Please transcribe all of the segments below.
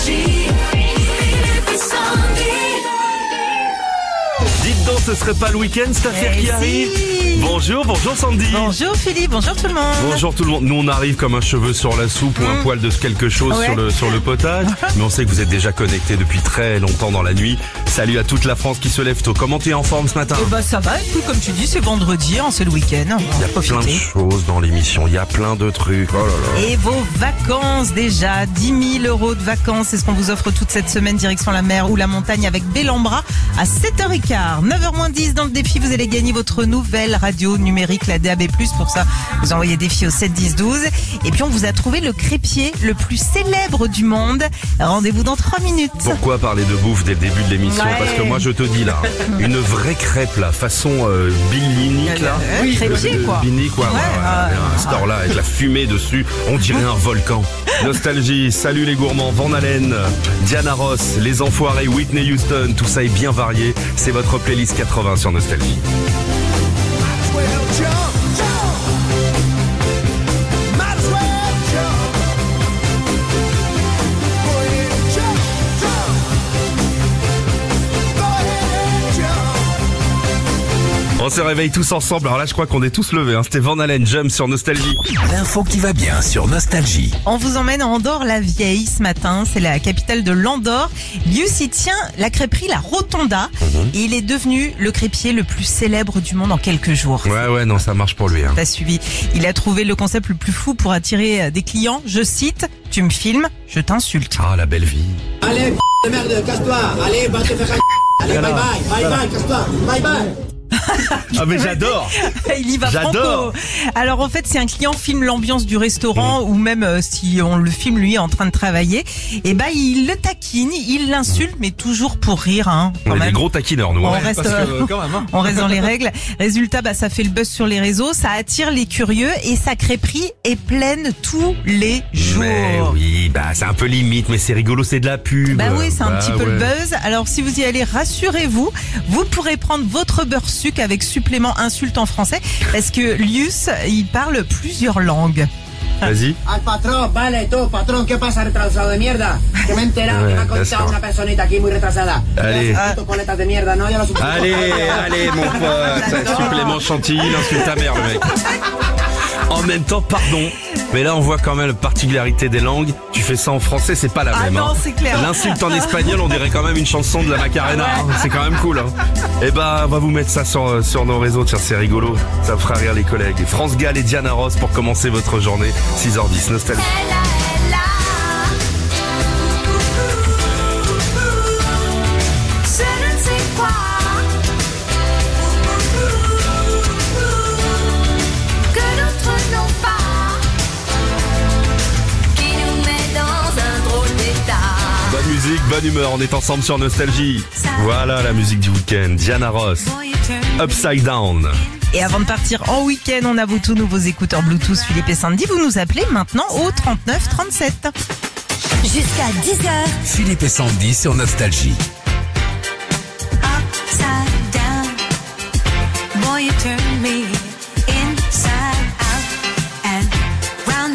Dites donc, ce serait pas le week-end cette affaire qui arrive? Bonjour Sandy. Bonjour Philippe, bonjour tout le monde. Bonjour tout le monde. Nous on arrive comme un cheveu sur la soupe ou un poil de quelque chose sur le potage. Mais on sait que vous êtes déjà connectés depuis très longtemps dans la nuit. Salut à toute la France qui se lève tôt. Comment t'es en forme ce matin? Ça va, écoute, comme tu dis, c'est vendredi, c'est le week-end. Il y a plein de choses dans l'émission, il y a plein de trucs. Oh là là. Et vos vacances déjà, 10 000 € de vacances, c'est ce qu'on vous offre toute cette semaine, direction la mer ou la montagne avec Bellambra à 7h15. 9h-10 dans le défi, vous allez gagner votre nouvelle radio numérique, la DAB+. Pour ça, vous envoyez défi au 7 10 12. Et puis on vous a trouvé le crépier le plus célèbre du monde. Rendez-vous dans 3 minutes. Pourquoi parler de bouffe dès le début de l'émission? Parce que moi je te dis là, une vraie crêpe là, façon billinique là. Crépier quoi. Binique, un store là avec la fumée dessus, on dirait un volcan. Nostalgie, salut les gourmands, Van Halen, Diana Ross, les enfoirés, Whitney Houston, tout ça est bien varié. C'est votre playlist 80 sur Nostalgie. On se réveille tous ensemble. Alors là, je crois qu'on est tous levés. C'était Van Halen, Jump sur Nostalgie. L'info qui va bien sur Nostalgie. On vous emmène à Andorre-la-Vieille ce matin. C'est la capitale de l'Andorre. Lius y tient la crêperie La Rotonda. Et il est devenu le crépier le plus célèbre du monde en quelques jours. Ouais, non, ça marche pour lui. T'as suivi. Il a trouvé le concept le plus fou pour attirer des clients. Je cite, tu me filmes, je t'insulte. Ah, la belle vie. Allez, de merde, casse-toi. Allez, va te faire Allez, bye, casse-toi. Bye. Ah mais j'adore. Il y va franco. Alors en fait, si un client filme l'ambiance du restaurant ou même si on le filme lui en train de travailler, il le taquine, il l'insulte, mais toujours pour rire. On est des gros taquineurs nous. On reste dans les règles. Résultat, ça fait le buzz sur les réseaux, ça attire les curieux et sa crêperie est pleine tous les jours. Mais oui, c'est un peu limite, mais c'est rigolo, c'est de la pub. Oui, c'est un petit peu le buzz. Alors si vous y allez, rassurez-vous, vous pourrez prendre votre beurre sucre avec supplément insulte en français, parce que Lius, il parle plusieurs langues. Vas-y. Al patrón, vale, tú, patrón, ¿qué pasa, retrasado de mierda? Que me he enterado que me ha contado una personita aquí muy retrasada. Allez. Tu poletas de mierda, no, ya lo supe. Allez, mon pote. Supplément chantilly, il insulte ta mère, le mec. En même temps, pardon, mais là on voit quand même la particularité des langues. Tu fais ça en français, c'est pas la même. Non, c'est clair. L'insulte en espagnol, on dirait quand même une chanson de la Macarena. C'est quand même cool. On va vous mettre ça sur nos réseaux. Tiens, c'est rigolo. Ça fera rire les collègues. France Gall et Diana Ross pour commencer votre journée. 6h10, Nostalgie. Musique, bonne humeur, on est ensemble sur Nostalgie. Voilà la musique du week-end, Diana Ross, Upside Down. Et avant de partir en week-end, on a vos tout nouveaux écouteurs Bluetooth Philippe et Sandy. Vous nous appelez maintenant au 39 37. Jusqu'à 10h. Philippe et Sandy sur Nostalgie. Upside down. Boy, you turn me inside out and round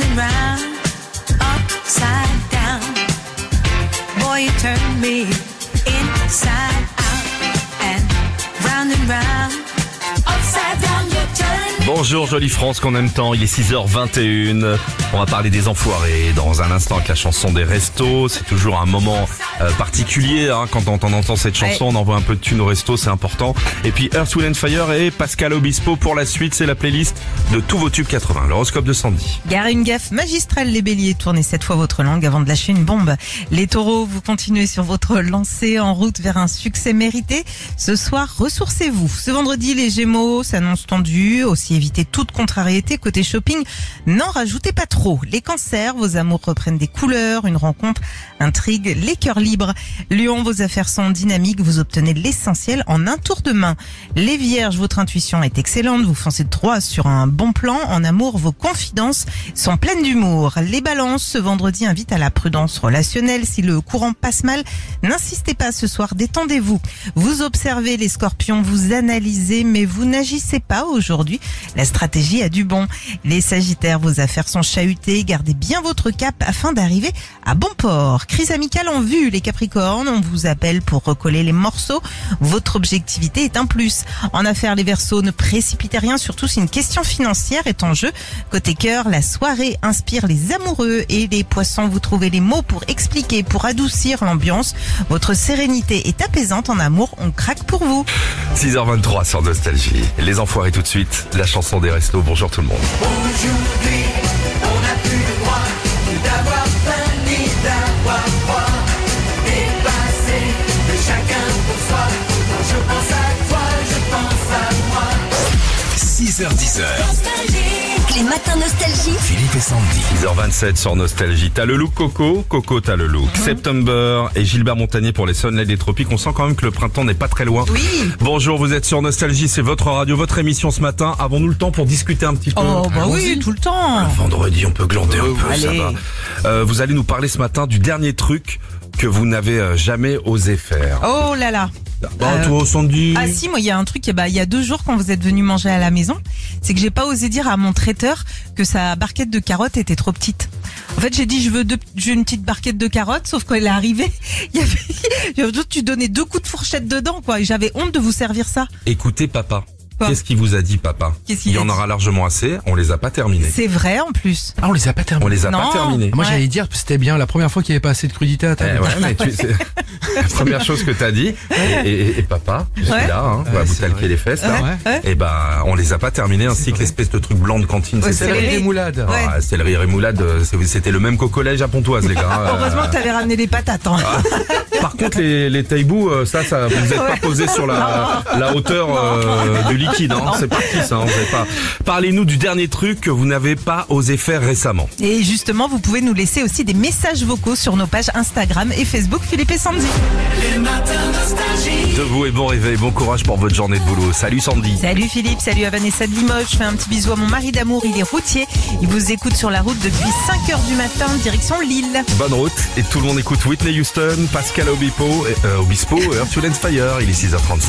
upside down. Boy, you turn me inside out and round upside down, you turn me. Bonjour jolie France qu'on aime tant, il est 6h21. On va parler des enfoirés dans un instant avec la chanson des restos. C'est toujours un moment particulier quand on entend cette chanson. On envoie un peu de thunes au resto, c'est important. Et puis Earth, Wind & Fire et Pascal Obispo pour la suite. C'est la playlist de tous vos tubes 80. L'horoscope de Sandy. Gare une gaffe magistrale les béliers. Tournez cette fois votre langue avant de lâcher une bombe. Les taureaux, vous continuez sur votre lancée en route vers un succès mérité. Ce soir, ressourcez-vous. Ce vendredi, les gémeaux s'annoncent tendus. Aussi évitez toute contrariété. Côté shopping, n'en rajoutez pas trop. Les cancers, vos amours reprennent des couleurs, une rencontre intrigue les cœurs libres. Lion, vos affaires sont dynamiques, vous obtenez l'essentiel en un tour de main. Les vierges, votre intuition est excellente, vous foncez droit sur un bon plan. En amour, vos confidences sont pleines d'humour. Les balances, ce vendredi invite à la prudence relationnelle. Si le courant passe mal, n'insistez pas ce soir, détendez-vous. Vous observez les scorpions, vous analysez, mais vous n'agissez pas aujourd'hui. La stratégie a du bon. Les Sagittaires, vos affaires sont chahutées. Gardez bien votre cap afin d'arriver à bon port. Crise amicale en vue. Les Capricornes, on vous appelle pour recoller les morceaux. Votre objectivité est un plus. En affaires, les Verseaux, ne précipitez rien, surtout si une question financière est en jeu. Côté cœur, la soirée inspire les amoureux et les Poissons, vous trouvez les mots pour expliquer, pour adoucir l'ambiance. Votre sérénité est apaisante en amour, on craque pour vous. 6h23 sur Nostalgie. Les enfoirés tout de suite, la chanson des restos. Bonjour tout le monde. Aujourd'hui, on n'a plus le droit d'avoir faim ni d'avoir froid. Dépassé de chacun pour soi. Je pense à toi, je pense à moi. 6h10. Nostalgie. Les matins Nostalgie. Philippe et Sandy. 6h27 sur Nostalgie. T'as le look Coco, Coco t'as le look. September et Gilbert Montagnier pour les Sunlight des Tropiques. On sent quand même que le printemps n'est pas très loin. Oui. Bonjour, vous êtes sur Nostalgie, c'est votre radio, votre émission ce matin. Avons-nous le temps pour discuter un petit peu? Oh bah oui, tout le temps. Vendredi, on peut glander un peu, ça allez. va. Vous allez nous parler ce matin du dernier truc que vous n'avez jamais osé faire. Oh là là. Toi, Sandy. Ah si, moi il y a un truc, il y a 2 jours quand vous êtes venu manger à la maison, c'est que j'ai pas osé dire à mon traiteur que sa barquette de carottes était trop petite. En fait, j'ai dit je veux une petite barquette de carottes, sauf quand elle est arrivée, tu donnais 2 coups de fourchette dedans, quoi. Et j'avais honte de vous servir ça. Écoutez, papa. Quoi? Qu'est-ce qu'il vous a dit, papa? Qu'est-ce qu'il Il y a en dit aura largement assez, on les a pas terminés. C'est vrai en plus. Ah, on les a pas On terminés. les a pas Non. terminés. Moi, Ouais. j'allais dire que c'était bien la première fois qu'il n'y avait pas assez de crudité à table. Ouais, mais c'est la première chose que t'as dit. Et papa, je suis Ouais. là, hein, Ouais, vous c'est talquer vrai. les fesses, là. Ouais. Et ben, on les a pas terminés, ainsi que vrai. l'espèce de truc blanc de cantine. Ouais, C'était c'est C'est la les- rémoulade. Ouais. Ah, c'était le riz rémoulade, c'était le même qu'au collège à Pontoise, les gars. Heureusement que t'avais ramené les patates. Hein. Par contre, les taïbous, ça, vous êtes pas posé sur la hauteur du liquide, hein. C'est parti, ça, hein, vous avez pas. Parlez-nous du dernier truc que vous n'avez pas osé faire récemment. Et justement, vous pouvez nous laisser aussi des messages vocaux sur nos pages Instagram et Facebook Philippe et Sandy. Les matins Nostalgie. Debout et bon réveil, bon courage pour votre journée de boulot. Salut Sandy. Salut Philippe, salut à Vanessa de Limoges. Je fais un petit bisou à mon mari d'amour, il est routier. Il vous écoute sur la route depuis 5h du matin, direction Lille. Bonne route. Et tout le monde écoute Whitney Houston, Pascal Obispo, Earth, Wind & Fire. Il est 6h35.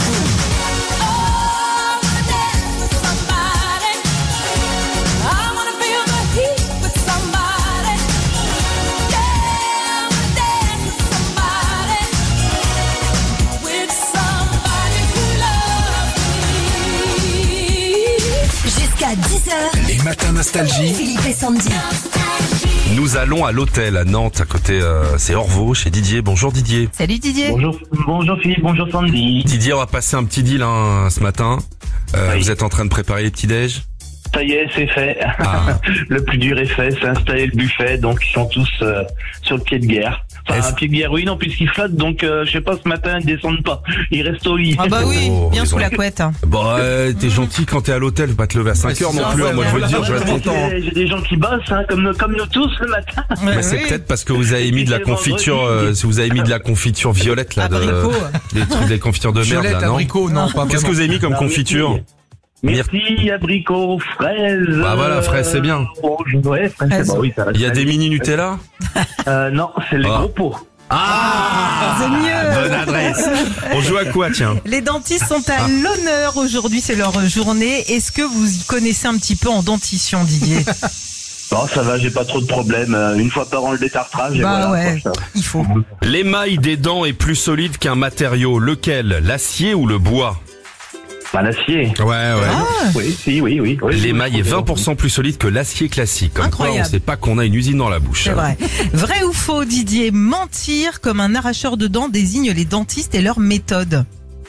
Jusqu'à 10h. Les matins Nostalgie. Philippe et Sandy. Nous allons à l'hôtel à Nantes, à côté, c'est Orvaux, chez Didier. Bonjour Didier. Salut Didier. Bonjour Philippe, bonjour Sandy. Didier, on va passer un petit deal hein, ce matin. Oui. Vous êtes en train de préparer les petits déj. Ça y est, c'est fait. Ah. Le plus dur est fait, c'est installer le buffet, donc ils sont tous sur le pied de guerre. Enfin, Est-ce- un pied de guerre, oui, non, puisqu'ils flottent, donc je sais pas, ce matin, ils descendent pas. Ils restent au lit. Ah bah oui, Oh, bien ils sous ont- la couette. Bon, t'es gentil quand t'es à l'hôtel, faut pas te lever à 5h non c'est plus. ça, hein. Moi, je veux te dire, je vais être content. hein. J'ai des gens qui bossent, hein, comme nous tous le matin. Mais c'est peut-être parce que vous avez mis de la Et c'est confiture, vendredi. si vous avez mis de la confiture violette là, Abricot. des confitures de merde Violette, là, non? abricot, non, pas Qu'est-ce que vraiment. vous avez mis comme Ah, confiture? Merci, abricots, fraises. Bah voilà, fraises, c'est bien. Ouais, fraises, Fraises. bah oui, ça reste Il y a des la vie. mini Nutella? Non, c'est les Ah. gros pots. Ah, C'est mieux. bonne adresse. On joue à quoi, tiens? Les dentistes sont à l'honneur aujourd'hui, c'est leur journée. Est-ce que vous y connaissez un petit peu en dentition, Didier? Bon, ça va, j'ai pas trop de problèmes. Une fois par an, le détartrage. Et Bah voilà, ouais, quoi, ça. il faut. L'émail des dents est plus solide qu'un matériau. Lequel? L'acier ou le bois? Bah, l'acier. Ouais. Oui, si, oui. L'émail est 20% plus solide que l'acier classique. Comme quoi, Incroyable. on sait pas qu'on a une usine dans la bouche. C'est vrai. Vrai ou faux, Didier? Mentir comme un arracheur de dents désigne les dentistes et leur méthode.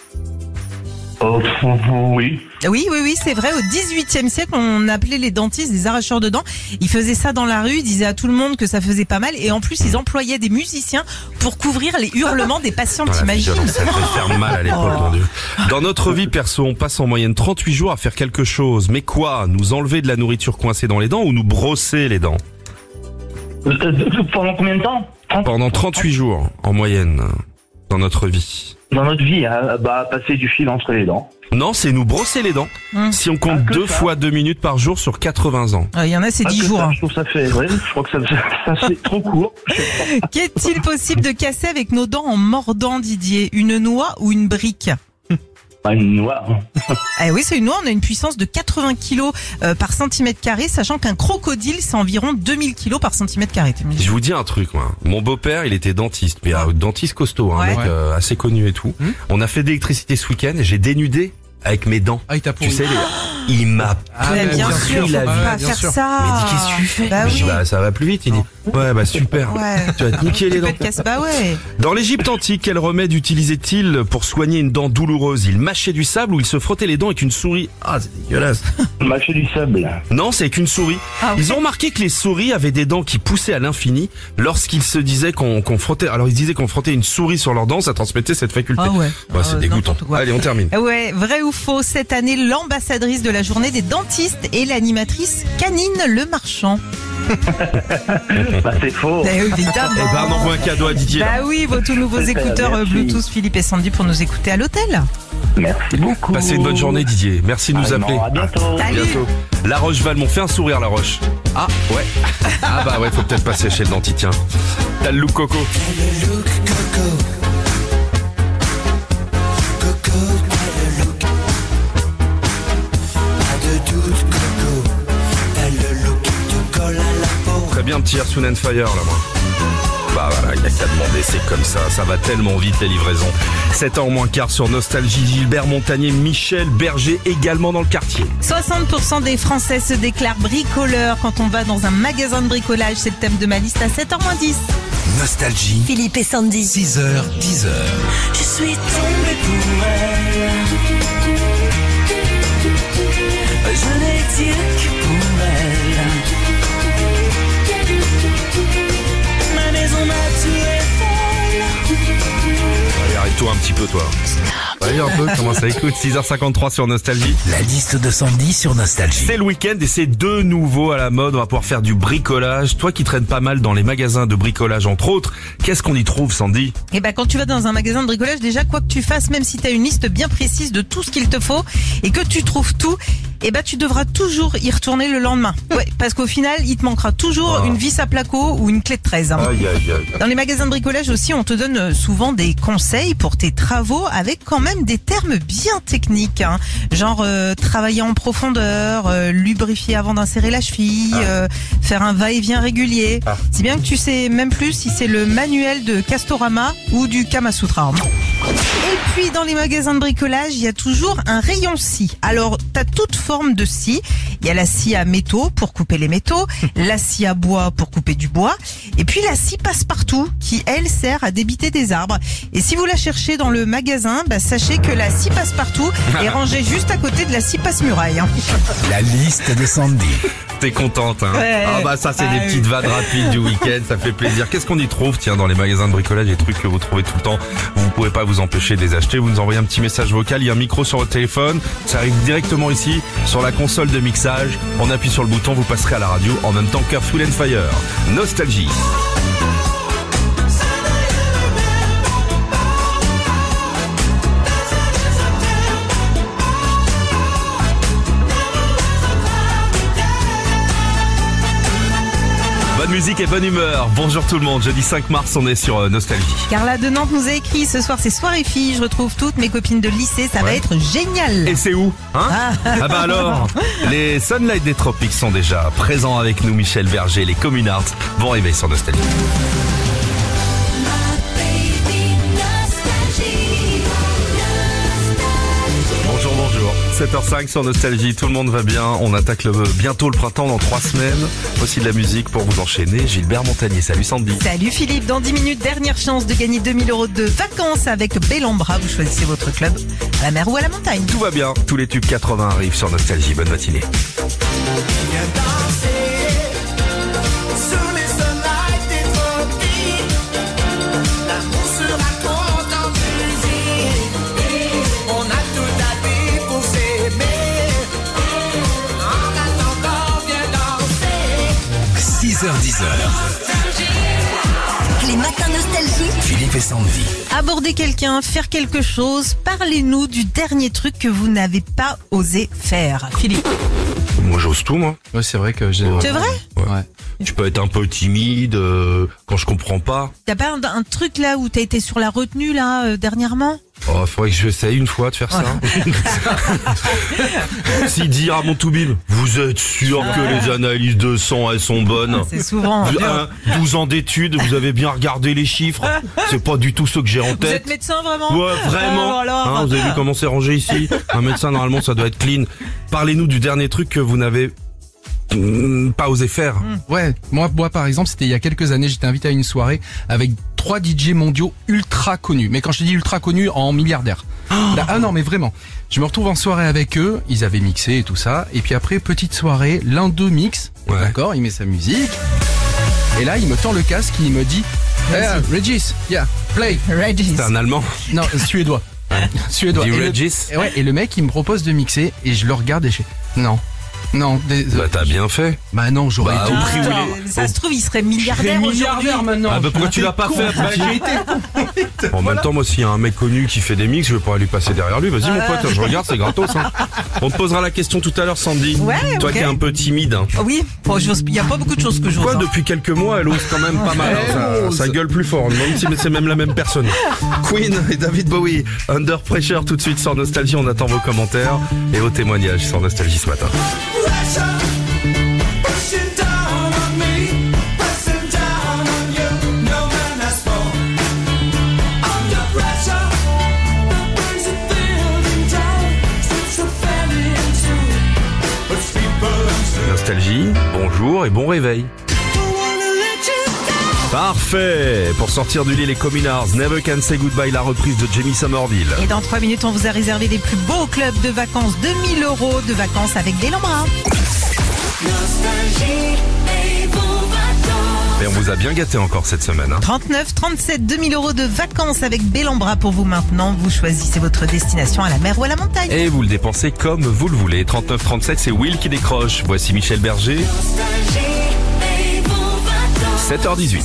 Oh, oui. Oui, c'est vrai. Au 18e siècle, on appelait les dentistes des arracheurs de dents. Ils faisaient ça dans la rue, ils disaient à tout le monde que ça faisait pas mal. Et en plus, ils employaient des musiciens pour couvrir les hurlements des patients, Voilà, t'imagines? violence, ça devait faire mal à l'époque, mon Dieu. Dans notre vie perso, on passe en moyenne 38 jours à faire quelque chose. Mais quoi? Nous enlever de la nourriture coincée dans les dents ou nous brosser les dents? Pendant combien de temps Pendant 38 jours, en moyenne, dans notre vie. Dans notre vie, hein, bah, passer du fil entre les dents. Non, c'est nous brosser les dents. Si on compte Ah, que 2 ça. fois 2 minutes par jour sur 80 ans. Il y en a, c'est Ah, 10 que jours. ça, hein. je trouve ça fait, ouais, je crois que ça fait trop court. Qu'est-il possible de casser avec nos dents en mordant, Didier? Une noix ou une brique? Pas une noix. Eh oui, c'est une noix. On a une puissance de 80 kg par centimètre carré, sachant qu'un crocodile, c'est environ 2000 kg par centimètre carré. Je vous dis un truc, moi. Mon beau-père, il était dentiste, mais dentiste costaud, un Ouais. mec assez connu et tout. On a fait d'électricité ce week-end et j'ai dénudé avec mes dents. Ah, il t'a Tu pourri. sais, il m'a Mais bien pourri sûr, faut la vie. pas bien faire sûr. ça. Mais il dit, qu'est-ce que tu fais? Bah Je dis, oui. bah, ça va plus vite. Il dit, ouais, bah, super. Ouais. Tu vas te niquer les Tu peux dents. te casser. Bah ouais. Dans l'Égypte antique, quel remède utilisait-il pour soigner une dent douloureuse? Il mâchait du sable ou il se frottait les dents avec une souris? Ah, c'est dégueulasse. Mâcher du sable. Non, c'est avec une souris. Ah, Ils ont remarqué que les souris avaient des dents qui poussaient à l'infini lorsqu'ils se disaient qu'on frottait. Alors ils disaient qu'on frottait une souris sur leurs dents, ça transmettait cette faculté. Ah ouais. Bah, c'est dégoûtant. n'importe quoi. Allez, on termine. Ouais, vrai ou faux, cette année, l'ambassadrice de la journée des dentistes et l'animatrice Canine Le Marchand. Bah, c'est faux. Évidemment. Eh ben, on envoie un cadeau à Didier. Bah oui, vos tout nouveaux Super, écouteurs merci. Bluetooth Philippe et Sandy pour nous écouter à l'hôtel. Merci beaucoup. Passez une bonne journée, Didier. Merci de nous appeler. À bientôt. Salut. Bientôt. La Roche-Valmont, fais un sourire, La Roche. Ah, ouais. Ah bah ouais, faut peut-être passer chez le dentiste, tiens. T'as le look coco. Très bien, petit Earth, Wind and Fire, là, moi. Bah voilà, il y a qu'à demander, c'est comme ça va tellement vite les livraisons. 7h moins quart sur Nostalgie, Gilbert Montagnier, Michel Berger également dans le quartier. 60% des Français se déclarent bricoleurs quand on va dans un magasin de bricolage. C'est le thème de ma liste à 7h moins 10. Nostalgie, Philippe et Sandy. 6h, 10h. Je suis tombée pour elle. Je n'ai Dieu que pour elle. Ma maison m'a tué folle. Allez, arrête-toi un petit peu, toi. Allez, un peu, comment ça écoute. 6h53 sur Nostalgie. La liste de Sandy sur Nostalgie. C'est le week-end et c'est de nouveau à la mode. On va pouvoir faire du bricolage. Toi qui traînes pas mal dans les magasins de bricolage, entre autres, qu'est-ce qu'on y trouve, Sandy? Et ben quand tu vas dans un magasin de bricolage, déjà quoi que tu fasses, même si tu as une liste bien précise de tout ce qu'il te faut et que tu trouves tout, et ben tu devras toujours y retourner le lendemain. Ouais, parce qu'au final, il te manquera toujours une vis à placo ou une clé de 13. Aïe, aïe, aïe. Dans les magasins de bricolage aussi, on te donne souvent des conseils pour tes travaux avec quand même des termes bien techniques, hein. Genre travailler en profondeur, lubrifier avant d'insérer la cheville, faire un va-et-vient régulier. Si bien que tu sais même plus si c'est le manuel de Castorama ou du Kama Sutra. Et puis dans les magasins de bricolage, il y a toujours un rayon scie. Alors t'as toute forme de scie. Il y a la scie à métaux pour couper les métaux, la scie à bois pour couper du bois, et puis la scie passe-partout qui elle sert à débiter des arbres. Et si vous la cherchez dans le magasin, bah, sachez que la scie passe-partout est rangée juste à côté de la scie passe-muraille. Hein. La liste de Sandy. T'es contente, hein? Ouais. Ah bah ça, c'est Ah des oui. petites vannes rapides du week-end, ça fait plaisir. Qu'est-ce qu'on y trouve, tiens, dans les magasins de bricolage, des trucs que vous trouvez tout le temps, vous pouvez pas vous empêcher de les acheter, vous nous envoyez un petit message vocal, il y a un micro sur votre téléphone, ça arrive directement ici, sur la console de mixage, on appuie sur le bouton, vous passerez à la radio en même temps qu'Earth, Wind and Fire. Nostalgie. Bonne musique et bonne humeur. Bonjour tout le monde. Jeudi 5 mars, on est sur Nostalgie. Carla de Nantes nous a écrit, ce soir c'est soirée filles, je retrouve toutes mes copines de lycée, ça va Ouais. être génial. Et c'est où, hein? Ah bah alors, les Sunlight des Tropiques sont déjà présents avec nous. Michel Berger, les Communards vont arriver sur Nostalgie. Bonjour, bonjour. 7h05 sur Nostalgie, tout le monde va bien. On attaque bientôt le printemps dans 3 semaines. Voici de la musique pour vous enchaîner. Gilbert Montagnier, salut Sandy. Salut Philippe, dans 10 minutes, dernière chance de gagner 2000 € de vacances avec Bellambra. Vous choisissez votre club à la mer ou à la montagne. Tout va bien, tous les tubes 80 arrivent sur Nostalgie. Bonne matinée. Viens danser sous les sunlights des tropiques. L'amour se raconte en musique. On a toute la vie pour s'aimer. En attendant, viens danser. 6h, 10h. Les matins nostalgie. Philippe et Sandy. Aborder quelqu'un, faire quelque chose, parlez-nous du dernier truc que vous n'avez pas osé faire. Philippe. Moi j'ose tout, moi. Ouais, c'est vrai que j'ai. C'est vrai ? Ouais. Je peux être un peu timide quand je comprends pas. T'as pas un truc là où t'as été sur la retenue là dernièrement? Oh, faudrait que j'essaye une fois de faire ça. Si dire à mon toubib, vous êtes sûr que les analyses de sang, elles sont bonnes? C'est souvent. 12 ans d'études, vous avez bien regardé les chiffres. C'est pas du tout ce que j'ai en Vous tête. êtes médecin vraiment? Ouais, vraiment. Hein, vous avez vu comment c'est rangé ici? Un médecin, normalement, ça doit être clean. Parlez-nous du dernier truc que vous n'avez pas osé faire. Ouais, moi par exemple, c'était il y a quelques années, j'étais invité à une soirée avec 3 DJ mondiaux ultra connus. Mais quand je te dis ultra connus, en milliardaires. Ah non, mais vraiment. Je me retrouve en soirée avec eux, ils avaient mixé et tout ça. Et puis après, petite soirée, l'un d'eux mixe, d'accord, il met sa musique. Et là, il me tend le casque, il me dit Regis, yeah, play. Regis. C'est un Allemand. Non, suédois. Suédois. Dis Et Regis. et le mec, il me propose de mixer et je le regarde et je fais non, Bah t'as bien fait. bah non, j'aurais Bah, été au prix où Ça se trouve, il serait milliardaire aujourd'hui. maintenant. Ah bah pourquoi tu l'as pas fait après? J'ai été En même temps, moi, s'il y a un mec connu qui fait des mix, je vais pas aller passer derrière lui. Vas-y, mon pote, je regarde, c'est gratos. Hein. On te posera la question tout à l'heure, Sandy. Ouais, Toi ok. qui es un peu timide. Hein. Oui, bon, il y a pas beaucoup de choses que j'ose. Quoi, hein. depuis quelques mois, elle ose quand même pas mal. Hein. Ça gueule plus fort, même si c'est même la même personne. Queen et David Bowie, Under Pressure, tout de suite sur Nostalgie. On attend vos commentaires et vos témoignages sur Nostalgie ce matin. Nostalgie, bonjour et bon réveil. Parfait. Pour sortir du lit, les Communards, Never Can Say Goodbye, la reprise de Jamie Somerville. Et dans 3 minutes, on vous a réservé les plus beaux clubs de vacances, 2000 € de vacances avec Bellambra. Et on vous a bien gâté encore cette semaine. Hein. 39, 37, 2000 € de vacances avec Bellambra pour vous maintenant. Vous choisissez votre destination à la mer ou à la montagne. Et vous le dépensez comme vous le voulez. 39-37, c'est Will qui décroche. Voici Michel Berger. 7h18.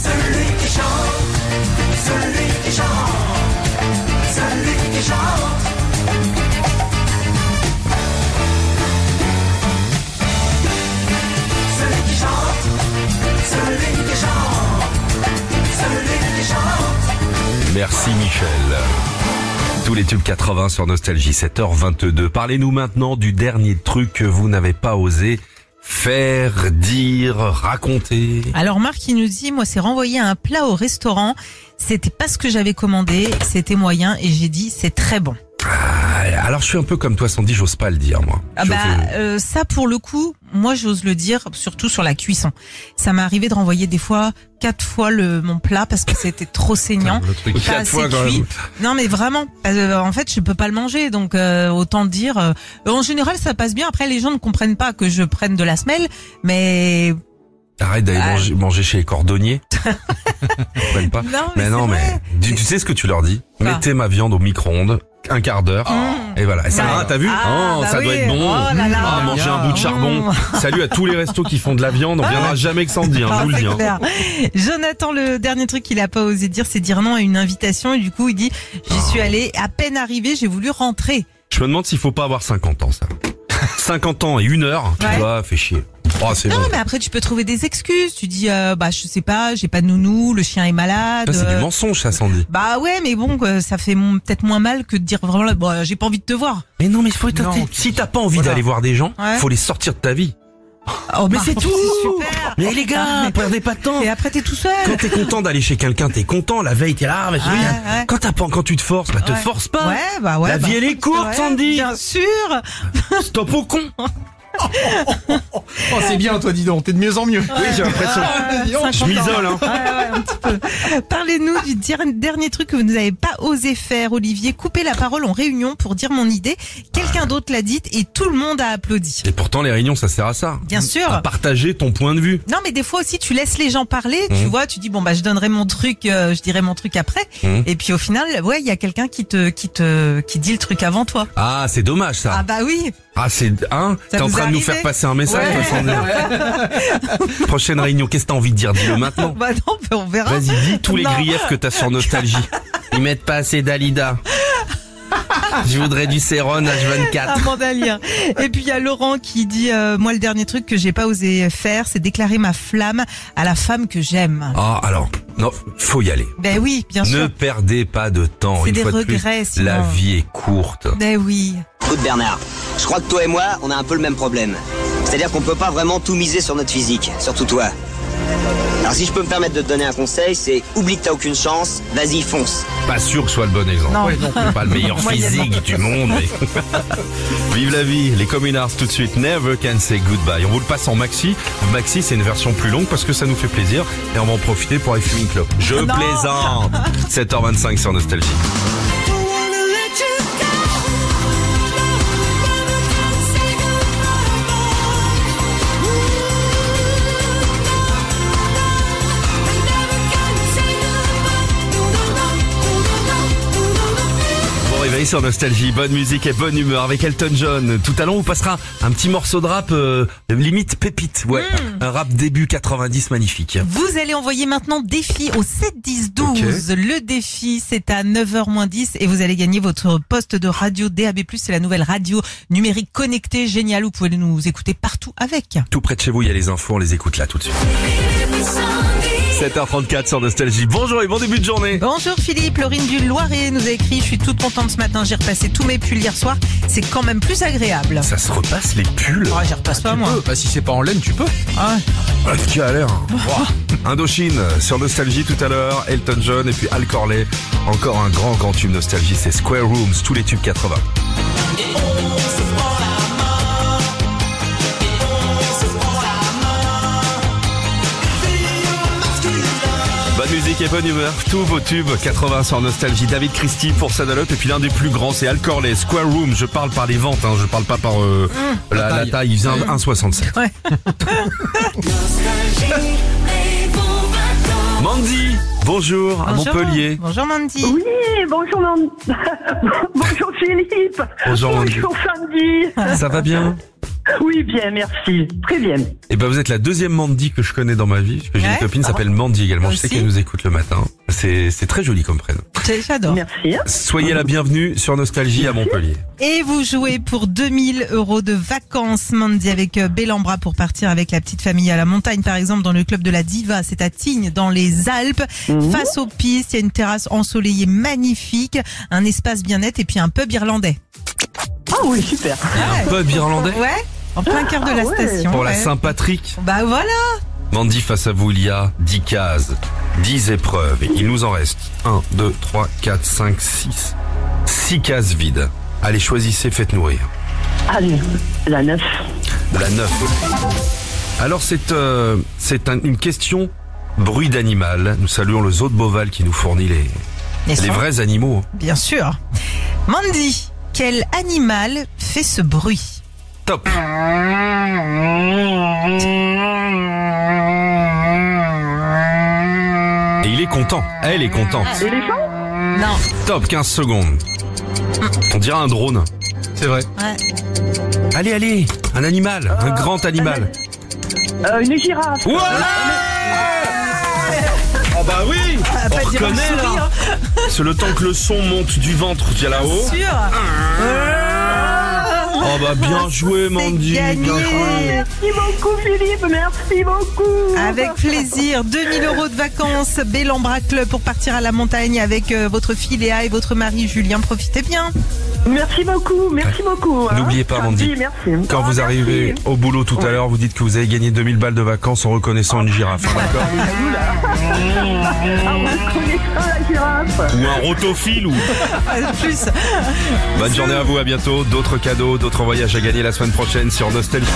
Merci Michel. Tous les tubes 80 sur Nostalgie, 7h22. Parlez-nous maintenant du dernier truc que vous n'avez pas osé faire, dire, raconter. Alors Marc, il nous dit, moi c'est renvoyer un plat au restaurant. C'était pas ce que j'avais commandé, c'était moyen et j'ai dit c'est très bon. Alors je suis un peu comme toi Sandy, j'ose pas le dire moi. Ça pour le coup, moi j'ose le dire, surtout sur la cuisson. Ça m'est arrivé de renvoyer des fois 4 fois mon plat parce que c'était trop saignant. Le truc pas 4 assez fois quand cuit. même. Non mais vraiment, en fait je peux pas le manger, donc autant dire. En général ça passe bien. Après les gens ne comprennent pas que je prenne de la semelle, mais Arrête d'aller manger chez les cordonniers. Ils comprennent pas. Non, mais c'est non, vrai. mais tu sais ce que tu leur dis? Quoi? Mettez ma viande au micro-ondes, un quart d'heure, et voilà. Et ça, Ouais. t'as vu? Bah ça oui. doit être bon. Oh là là. Manger un bout de charbon. Salut à tous les restos qui font de la viande. On viendra jamais que Sandy, hein, je vous le c'est dis. Hein. clair. Jonathan, le dernier truc qu'il a pas osé dire, c'est dire non à une invitation et du coup il dit j'y suis allé, à peine arrivé, j'ai voulu rentrer. Je me demande s'il faut pas avoir 50 ans, ça. 50 ans et 1 heure, tu Ouais. vois, fais chier. Oh, c'est Non bon. mais après tu peux trouver des excuses. Tu dis je sais pas, j'ai pas de nounou, le chien est malade. Ça, c'est du mensonge, ça, Sandy. Bah ouais, mais bon, ça fait peut-être moins mal que de dire vraiment j'ai pas envie de te voir. Mais non, mais il faut être Non. si t'as pas envie Voilà. d'aller voir des gens, Ouais. faut les sortir de ta vie. Oh, Mais bah, c'est tout. super. Mais les gars, mais- perdez pas de temps. Et après t'es tout seul. Quand t'es content d'aller chez quelqu'un, t'es content. La veille, t'es là, vas-y, regarde. ouais. Quand tu te forces, bah te Ouais. force pas. Ouais, bah ouais. La vie, elle est courte, ouais, Sandy. Bien sûr. Stop au con. Oh, c'est bien, toi, dis donc, t'es de mieux en mieux. Oui, j'ai l'impression. 50 Je m'isole, hein. Ouais, un petit peu. Parlez-nous du dernier truc que vous n'avez pas osé faire, Olivier. Coupez la parole en réunion pour dire mon idée. Quelqu'un d'autre l'a dite et tout le monde a applaudi. Et pourtant, les réunions, ça sert à ça. Bien sûr. À partager ton point de vue. Non, mais des fois aussi, tu laisses les gens parler. Tu vois, tu dis je donnerai mon truc, je dirai mon truc après. Et puis au final, ouais, il y a quelqu'un qui dit le truc avant toi. Ah, c'est dommage, ça. Ah bah oui. Ah, c'est, hein? Ça T'es en vous train est de nous arrivé faire passer un message, Ouais. toi, Sandy. Prochaine réunion, qu'est-ce que t'as envie de dire? Dis-le maintenant. Bah non, mais on verra. Vas-y, dis tous les Non. griefs que t'as sur Nostalgie. Ils mettent pas assez Dalida. Je voudrais du Céron H24. Amanda Lien. Et puis il y a Laurent qui dit moi le dernier truc que j'ai pas osé faire, c'est déclarer ma flamme à la femme que j'aime. Ah, alors, non, faut y aller. Ben oui, bien Ne sûr. perdez pas de temps. C'est Une des fois de plus, regrets, sinon. la vie est courte. Ben oui. Écoute Bernard, je crois que toi et moi, on a un peu le même problème. C'est-à-dire qu'on peut pas vraiment tout miser sur notre physique, surtout toi. Alors si je peux me permettre de te donner un conseil, c'est oublie que t'as aucune chance, vas-y fonce. Pas sûr que ce soit le bon exemple. Non. Ouais, non, pas le meilleur Moyennement. physique du monde. Mais... Vive la vie, les Communards tout de suite. Never Can Say Goodbye. On vous le passe en maxi. Maxi, c'est une version plus longue parce que ça nous fait plaisir et on va en profiter pour aller fumer une clope. Je Non. plaisante. 7h25 sur Nostalgie. Réveil sur Nostalgie, bonne musique et bonne humeur avec Elton John. Tout à l'heure, on vous passera un petit morceau de rap limite pépite. Ouais, un rap début 90 magnifique. Vous allez envoyer maintenant défi au 7 10 12. Ok. Le défi, c'est à 9h-10 et vous allez gagner votre poste de radio DAB+. C'est la nouvelle radio numérique connectée, géniale. Vous pouvez nous écouter partout avec. Tout près de chez vous, il y a les infos, on les écoute là tout de suite. 7h34 sur Nostalgie. Bonjour et bon début de journée. Bonjour Philippe, Laurine du Loiret nous a écrit « Je suis toute contente ce matin, j'ai repassé tous mes pulls hier soir, c'est quand même plus agréable. Ça se repasse les pulls. Oh, j'y repasse pas moi. Bah, si c'est pas en laine, tu peux. Ah, Tu as l'air. Indochine sur Nostalgie tout à l'heure, Elton John et puis Al Corley. Encore un grand tube Nostalgie, c'est Square Rooms, tous les tubes 80. Bonne musique et bonne humeur, tous vos tubes 80 sur Nostalgie. David Christie pour Saddle-Up et puis l'un des plus grands c'est Al Corley, Square Room. Je parle par les ventes, je parle pas par la taille. Il faisait 1,67. ouais. Mandy, bonjour, à Bonjour. Montpellier. Bonjour Mandy. Oui, bonjour bonjour Philippe. Bonjour, Bonjour Sandy. Ça va bien? Oui, bien, merci. Très bien. Et ben vous êtes la deuxième Mandy que je connais dans ma vie, parce que j'ai une Ouais. copine qui s'appelle Mandy également. Je sais Aussi. qu'elle nous écoute le matin. C'est très joli comme prénom. J'adore. Merci. Soyez la bienvenue sur Nostalgie à Montpellier. Et vous jouez pour 2000 € de vacances, Mandy, avec Bellambra pour partir avec la petite famille à la montagne, par exemple, dans le club de la Diva. C'est à Tignes, dans les Alpes. Face aux pistes, il y a une terrasse ensoleillée magnifique, un espace bien net et puis un pub irlandais. Ah oui, super. Un pub irlandais Ouais, en plein cœur de la ouais. station. pour la ouais. Saint-Patrick. Bah voilà. Mandy, face à vous, il y a 10 cases, 10 épreuves. Et il nous en reste 1, 2, 3, 4, 5, 6. 6 cases vides. Allez, choisissez, faites nourrir. Allez, la 9. La 9. Alors, c'est une question bruit d'animal. Nous saluons le zoo de Beauval qui nous fournit les vrais animaux. Bien sûr. Mandy, quel animal fait ce bruit? Top. Et il est content. Elle est contente. Éléphant? Non. Top, 15 secondes. On dirait un drone. C'est vrai. Ouais. Allez, allez, un animal, un grand animal. Une girafe. Voilà. Oh bah oui, on Pas dire une reconnaît souris, là. C'est le temps que le son monte du ventre jusqu'à là-haut. Sûr. Oh bah bien joué Mandy, gagné. bien joué. Merci beaucoup Philippe, merci beaucoup. Avec plaisir. 2000 € de vacances, Bellambra Club pour partir à la montagne avec votre fille Léa et votre mari Julien. Profitez bien. Merci beaucoup, merci beaucoup. N'oubliez pas, Mandy, merci. Quand vous arrivez au boulot tout à l'heure, vous dites que vous avez gagné 2000 balles de vacances en reconnaissant une girafe, hein, d'accord? Ah, on reconnaît pas la girafe. Ou un rotophile ou... Plus. Bonne journée à vous, à bientôt. D'autres cadeaux, d'autres voyages à gagner la semaine prochaine sur Nostalgie.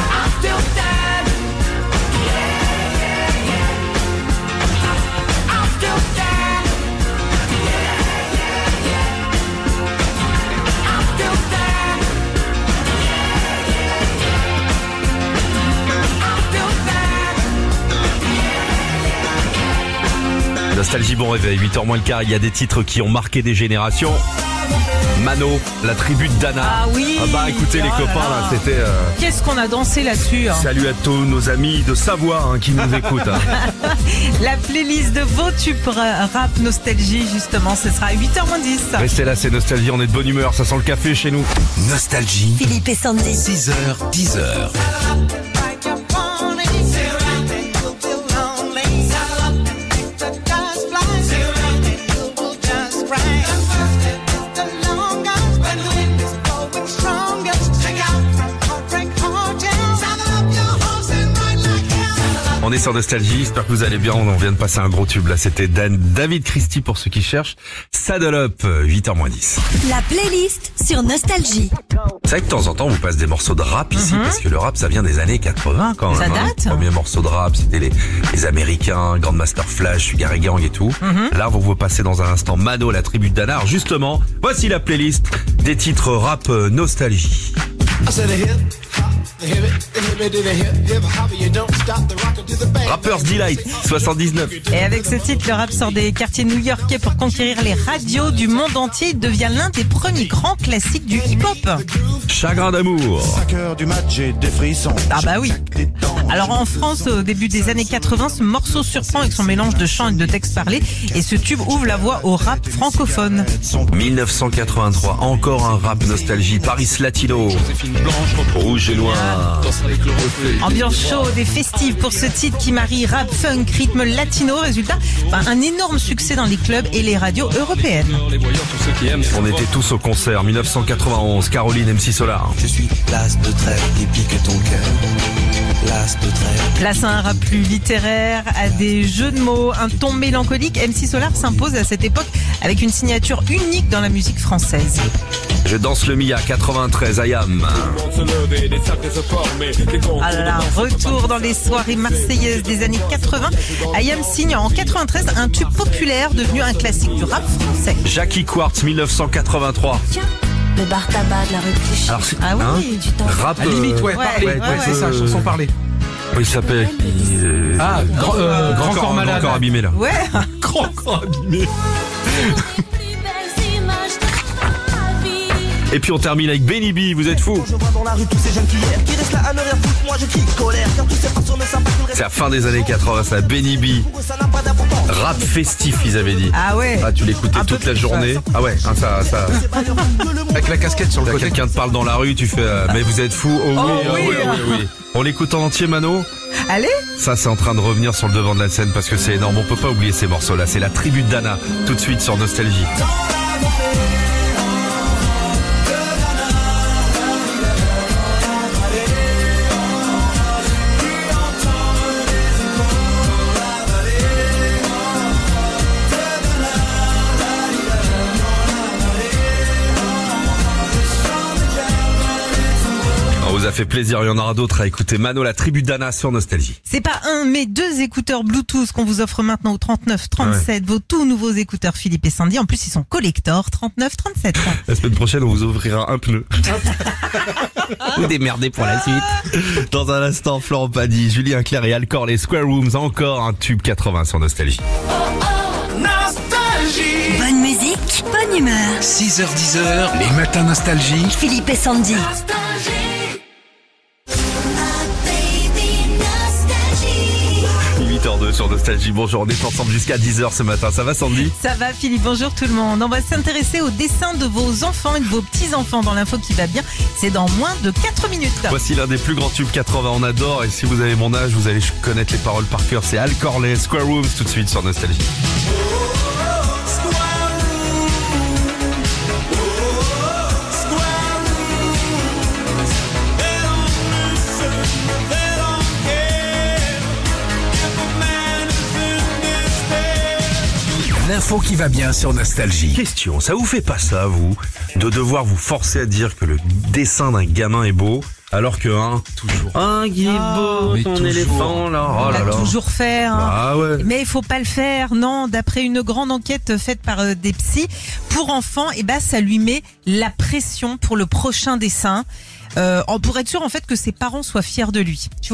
Nostalgie, bon réveil, 8h moins le quart, il y a des titres qui ont marqué des générations. Mano, la tribu de Dana. Ah oui. Ah bah écoutez les Oh là copains là. là, c'était... Qu'est-ce qu'on a dansé là-dessus, hein. Salut à tous nos amis de Savoie qui nous écoutent. La playlist de vos tubes rap nostalgie, justement, ce sera à 8h10. Restez là, c'est Nostalgie, on est de bonne humeur, ça sent le café chez nous. Nostalgie. Philippe et Sandy. 6h, 10h. On est sur Nostalgie, j'espère que vous allez bien, on vient de passer un gros tube là, c'était David Christie pour ceux qui cherchent. Saddle Up, 8h10. La playlist sur Nostalgie. C'est vrai que de temps en temps, on vous passe des morceaux de rap ici, parce que le rap, ça vient des années 80 quand même. Ça date. Le premier morceau de rap, c'était les Américains, Grandmaster Flash, Sugar et Gang et tout. Là, on va vous passer dans un instant Mano, la tribu de Dana. Alors, justement, voici la playlist des titres rap nostalgie. Rappers Delight, 79. Et avec ce titre, le rap sort des quartiers new-yorkais pour conquérir les radios du monde entier. Il devient l'un des premiers grands classiques du hip-hop. Chagrin d'amour. 5h du match, j'ai des frissons. Ah bah oui. Alors en France, au début des années 80, ce morceau surprend avec son mélange de chant et de texte parlé. Et ce tube ouvre la voie au rap francophone. 1983, encore un rap nostalgie. Paris Latino. Rouge et noir. Ambiance chaude et festive pour ce titre qui marie rap, funk, rythme latino. Résultat, un énorme succès dans les clubs et les radios européennes. On était tous au concert. 1991, Caroline MC Solar. Je suis l'as de trêve qui pique ton cœur. L'as de trêve. Place à un rap plus littéraire, à des jeux de mots, un ton mélancolique. MC Solar s'impose à cette époque avec une signature unique dans la musique française. Je danse le Mia, 93, Ayam. Ah là là, retour dans les soirées marseillaises des années 80. Ayam signe en 93 un tube populaire devenu un classique du rap français. Jackie Quartz, 1983. Le bar tabac de la rue Clichy. Alors, c'est, Ah oui, Du temps. rap, À la limite, ouais, parler. ouais, C'est ça, chanson parlée. il s'appelle... Ah, Grand Corps Malade. Grand Corps abîmé là. Ouais. Grand Corps abîmé. Et puis on termine avec Benny B, vous êtes fous. C'est la fin des années 80, ça, Benny B. Rap festif, ils avaient dit. Ah ouais. Ah, tu l'écoutais Un peu toute la plus, journée. ouais. Ah ouais, hein, ça. Avec la casquette sur le Là, côté. quelqu'un te parle dans la rue, tu fais mais vous êtes fous. Oh, oui, oui. oui. On l'écoute en entier, Mano. Allez. Ça, c'est en train de revenir sur le devant de la scène parce que c'est énorme. On peut pas oublier ces morceaux-là. C'est la tribu de Dana, tout de suite sur Nostalgie. On vous a fait plaisir, il y en aura d'autres à écouter. Mano, la tribu d'Anna sur Nostalgie. C'est pas un, mais 2 écouteurs Bluetooth qu'on vous offre maintenant au 3937. Vos tout nouveaux écouteurs Philippe et Sandy. En plus, ils sont collector 3937. La semaine prochaine, on vous offrira un pneu. Vous démerdez pour la suite. Dans un instant, Florent Pagny, Julien Clerc et Alcor, les Square Rooms, encore un tube 80 sur Nostalgie. Bonne musique, bonne humeur. 6h, 10h, les matins Nostalgie. Philippe et Sandy. 8h02 sur Nostalgie. Bonjour, on est ensemble jusqu'à 10h ce matin. Ça va, Sandy? Ça va Philippe, bonjour tout le monde. On va s'intéresser au dessin de vos enfants et de vos petits-enfants dans l'info qui va bien. C'est dans moins de 4 minutes. Voici l'un des plus grands tubes 80, on adore. Et si vous avez mon âge, vous allez connaître les paroles par cœur. C'est Alcor, les Square Rooms, tout de suite sur Nostalgie. L'info qui va bien sur Nostalgie. Question, ça vous fait pas ça, vous, de devoir vous forcer à dire que le dessin d'un gamin est beau, alors que Toujours. qui est beau, mais ton toujours. éléphant, là, On oh là l'a là. toujours fait. Hein. Ah ouais. Mais il faut pas le faire, non. D'après une grande enquête faite par des psys pour enfants, ça lui met la pression pour le prochain dessin. Pour être sûr en fait que ses parents soient fiers de lui. Tu vois,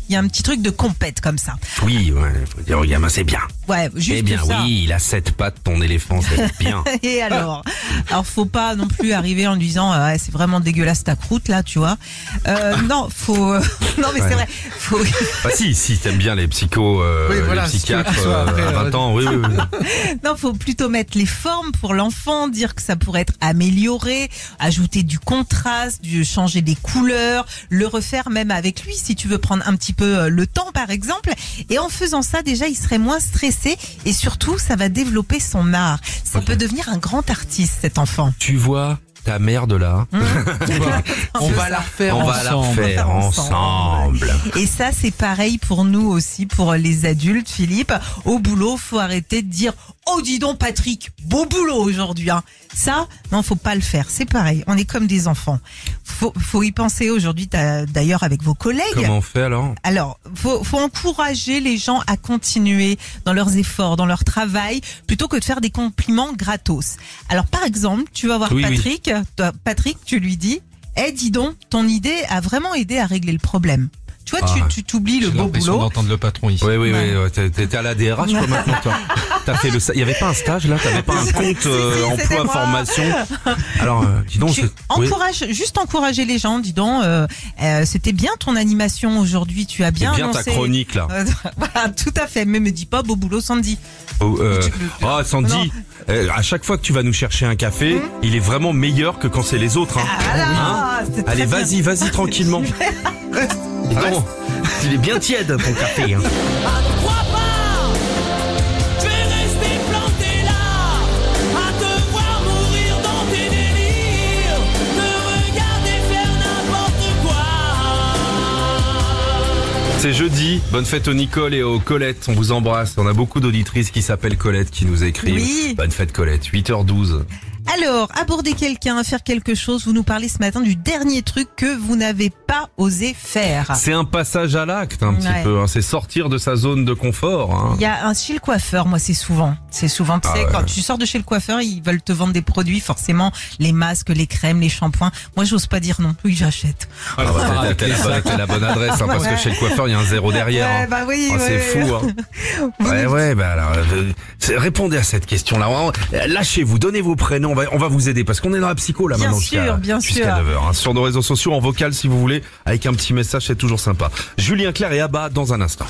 Il y a un petit truc de compète comme ça. Oui, ouais, faut dire au gamin, c'est bien. Ouais, juste Eh bien, ça. oui, il a 7 pattes, ton éléphant, c'est bien. Et alors faut pas non plus arriver en lui disant ouais, c'est vraiment dégueulasse ta croûte là, tu vois. Non, faut non mais c'est vrai, faut Bah si t'aimes bien les psychos, Oui, voilà, les psychiatres si tu veux, après, à 20 ans, oui. non, faut plutôt mettre les formes pour l'enfant, dire que ça pourrait être amélioré, ajouter du contraste, changer des couleurs, le refaire même avec lui si tu veux prendre un petit peu le temps par exemple. Et en faisant ça, déjà, il serait moins stressé et surtout, ça va développer son art. Ça peut devenir un grand artiste, cet enfant. Tu vois ta mère de là. On va la refaire ensemble. Et ça, c'est pareil pour nous aussi, pour les adultes, Philippe. Au boulot, faut arrêter de dire « Oh, dis donc, Patrick, beau boulot aujourd'hui, hein !» Ça, non, faut pas le faire. C'est pareil. On est comme des enfants. Faut y penser aujourd'hui, d'ailleurs, avec vos collègues. Comment on fait alors? Alors, faut encourager les gens à continuer dans leurs efforts, dans leur travail, plutôt que de faire des compliments gratos. Alors, par exemple, tu vas voir Patrick. Toi, Patrick, tu lui dis, dis donc, ton idée a vraiment aidé à régler le problème. Tu vois, tu t'oublies le beau boulot. D'entendre le patron ici. Oui. T'es à la DRH quoi maintenant toi. T'as fait il y avait pas un stage là, t'avais pas un compte emploi formation. Alors dis donc. Juste encourager les gens. Dis donc, c'était bien ton animation aujourd'hui. Tu as bien annoncé. Ta chronique là. Voilà, tout à fait. Mais me dis pas beau boulot, Sandy. Sandy. À chaque fois que tu vas nous chercher un café, il est vraiment meilleur que quand c'est les autres. Allez, vas-y, tranquillement. Non, il est bien tiède ton café. Ah, ne crois pas, je vais rester planté là, à te voir mourir dans tes délires, me regarder faire n'importe quoi. C'est jeudi, bonne fête aux Nicole et aux Colette, on vous embrasse. On a beaucoup d'auditrices qui s'appellent Colette qui nous écrivent. Oui. Bonne fête Colette, 8h12. Alors, aborder quelqu'un, faire quelque chose, vous nous parlez ce matin du dernier truc que vous n'avez pas osé faire. C'est un passage à l'acte un petit peu, hein. C'est sortir de sa zone de confort. Hein. Il y a chez le coiffeur, moi c'est souvent, tu sais, quand tu sors de chez le coiffeur, ils veulent te vendre des produits, forcément, les masques, les crèmes, les shampoings. Moi j'ose pas dire non, oui j'achète. T'as la bonne adresse, hein, parce que chez le coiffeur il y a un zéro derrière. Ouais, hein. bah oui, c'est fou. Hein. Alors, répondez à cette question-là. Lâchez-vous, donnez vos prénoms. On va vous aider parce qu'on est dans la psycho là maintenant jusqu'à 9h. Hein. Sur nos réseaux sociaux, en vocal si vous voulez, avec un petit message, c'est toujours sympa. Julien Clerc et Abba dans un instant.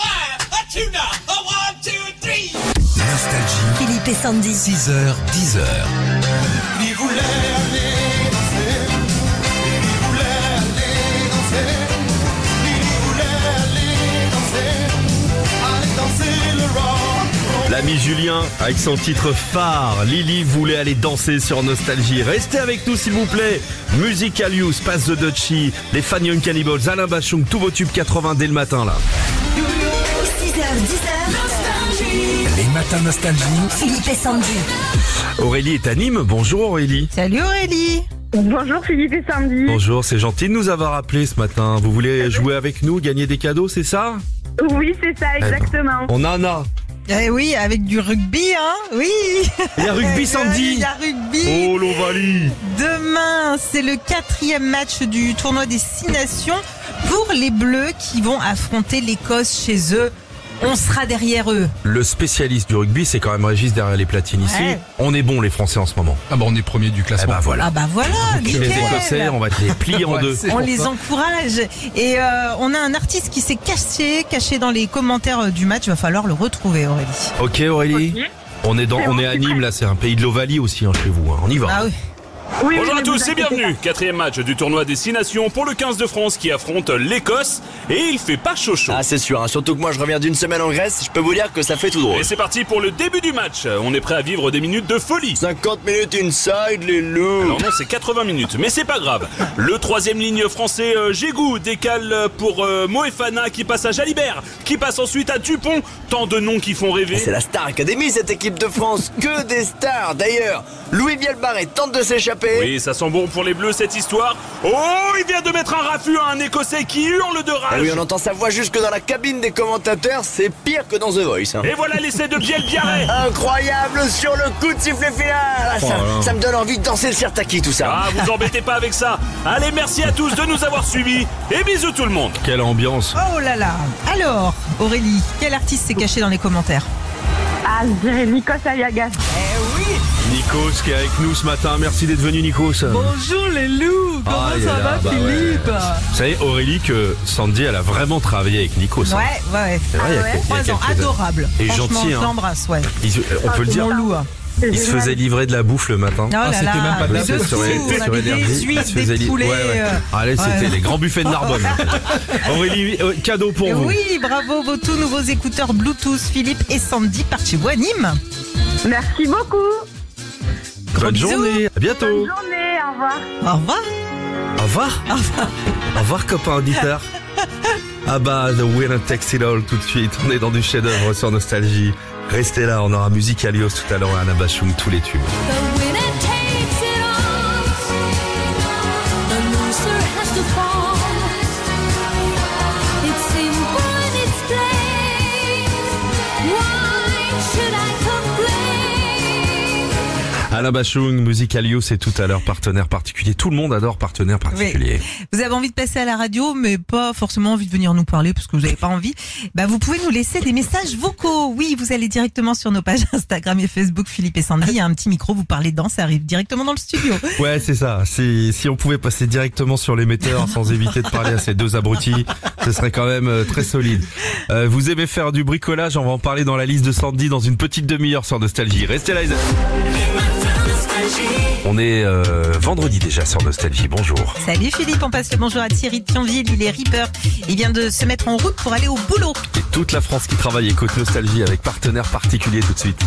Nostalgie. Philippe et Sandy. 6h, 10h. Il voulait aller danser, il voulait aller danser, il voulait aller danser le rock. L'ami Julien, avec son titre phare, Lily voulait aller danser sur Nostalgie. Restez avec nous s'il vous plaît. Musical Youth, Pass the Dutchie, les Fan Young Cannibals, Alain Bachung, tous vos tubes 80 dès le matin là. 6h, 10h. Les matins Nostalgie. Philippe et Sandy. Aurélie est à Nîmes. Bonjour Aurélie. Salut Aurélie. Bonjour Philippe et Sandy. Bonjour, c'est gentil de nous avoir appelés ce matin. Vous voulez jouer avec nous, gagner des cadeaux, c'est ça? Oui, c'est ça, exactement. On en a. Eh oui, avec du rugby, hein. Oui. Il y a rugby Sandy. Il y a rugby. Oh l'Ovalie. Demain, c'est le 4e match du tournoi des 6 nations pour les Bleus qui vont affronter l'Écosse chez eux. On sera derrière eux. Le spécialiste du rugby, c'est quand même Régis derrière les platines ici. Ouais. On est bon les Français en ce moment. Ah bah on est premier du classement. Voilà. Ah bah voilà, nickel. Les Écossais, on va te les plier en deux. On les encourage. Et on a un artiste qui s'est caché dans les commentaires du match. Il va falloir le retrouver, Aurélie. Ok Aurélie. On est à Nîmes là, c'est un pays de l'Ovalie aussi hein, chez vous. Hein. On y va. Ah oui. Oui, Bonjour oui, à tous et bienvenue. 4e match du tournoi des 6 nations pour le 15 de France qui affronte l'Écosse et il fait pas chaud. Ah c'est sûr, hein. Surtout que moi je reviens d'une semaine en Grèce, je peux vous dire que ça fait tout drôle. Et c'est parti pour le début du match. On est prêt à vivre des minutes de folie. 50 minutes inside les loups. Alors non, c'est 80 minutes, mais c'est pas grave. Le 3e ligne français Gégou décale pour Moefana qui passe à Jalibert, qui passe ensuite à Dupont. Tant de noms qui font rêver. C'est la Star Academy cette équipe de France, que des stars. D'ailleurs, Louis Vielbarret tente de s'échapper taper. Oui, ça sent bon pour les Bleus cette histoire. Oh, il vient de mettre un raffut à un Écossais qui hurle de rage. Ah oui, on entend sa voix jusque dans la cabine des commentateurs, c'est pire que dans The Voice. Hein. Et voilà l'essai de Biel Biarré. Incroyable sur le coup de sifflet final. Ah, ça me donne envie de danser le sirtaki tout ça. Ah, vous embêtez pas avec ça. Allez, merci à tous de nous avoir suivis et bisous tout le monde. Quelle ambiance. Oh là là. Alors, Aurélie, quel artiste s'est caché dans les commentaires? Ah, je dirais Nikos Aliagas. Nikos qui est avec nous ce matin. Merci d'être venu, Nikos. Bonjour les loups. Comment ça va, Philippe? Vous savez, Aurélie, que Sandy, elle a vraiment travaillé avec Nikos. Ouais. C'est vrai, il y a 3 ans, adorable. Et franchement, gentil, je l'embrasse, ouais. On peut le dire. Mon loup. Il se faisait livrer de la bouffe le matin. Oh là c'était là, même pas de la de bouffe, tout, on avait des huîtres, des poulets. Allez, c'était les grands buffets de Narbonne. Aurélie, cadeau pour vous. Oui, bravo, vos tout nouveaux écouteurs Bluetooth Philippe et Sandy par chez vous à Nîmes. Merci beaucoup. Bonne bisous. journée, à bientôt. Bonne journée, au revoir. Au revoir. Au revoir. Au revoir, copain auditeur. Ah bah, The Winner Takes It All tout de suite. On est dans du chef-d'œuvre sur Nostalgie. Restez là, on aura musique Alios tout à l'heure et Anna Bashung, tous les tubes. Alain Bachung, Musique Alios, c'est tout à l'heure partenaire particulier. Tout le monde adore partenaire particulier. Oui. Vous avez envie de passer à la radio, mais pas forcément envie de venir nous parler parce que vous n'avez pas envie. Bah, vous pouvez nous laisser des messages vocaux. Oui, vous allez directement sur nos pages Instagram et Facebook, Philippe et Sandy. Il y a un petit micro, vous parlez dedans, ça arrive directement dans le studio. Ouais, c'est ça. Si on pouvait passer directement sur l'émetteur sans éviter de parler à ces deux abrutis, ce serait quand même très solide. Vous aimez faire du bricolage, on va en parler dans la liste de Sandy dans une petite demi-heure sur Nostalgie. Restez là. On est vendredi déjà sur Nostalgie, bonjour. Salut Philippe, on passe le bonjour à Thierry de Thionville, il est Reaper. Il vient de se mettre en route pour aller au boulot. Et toute la France qui travaille écoute Nostalgie avec partenaire particulier tout de suite.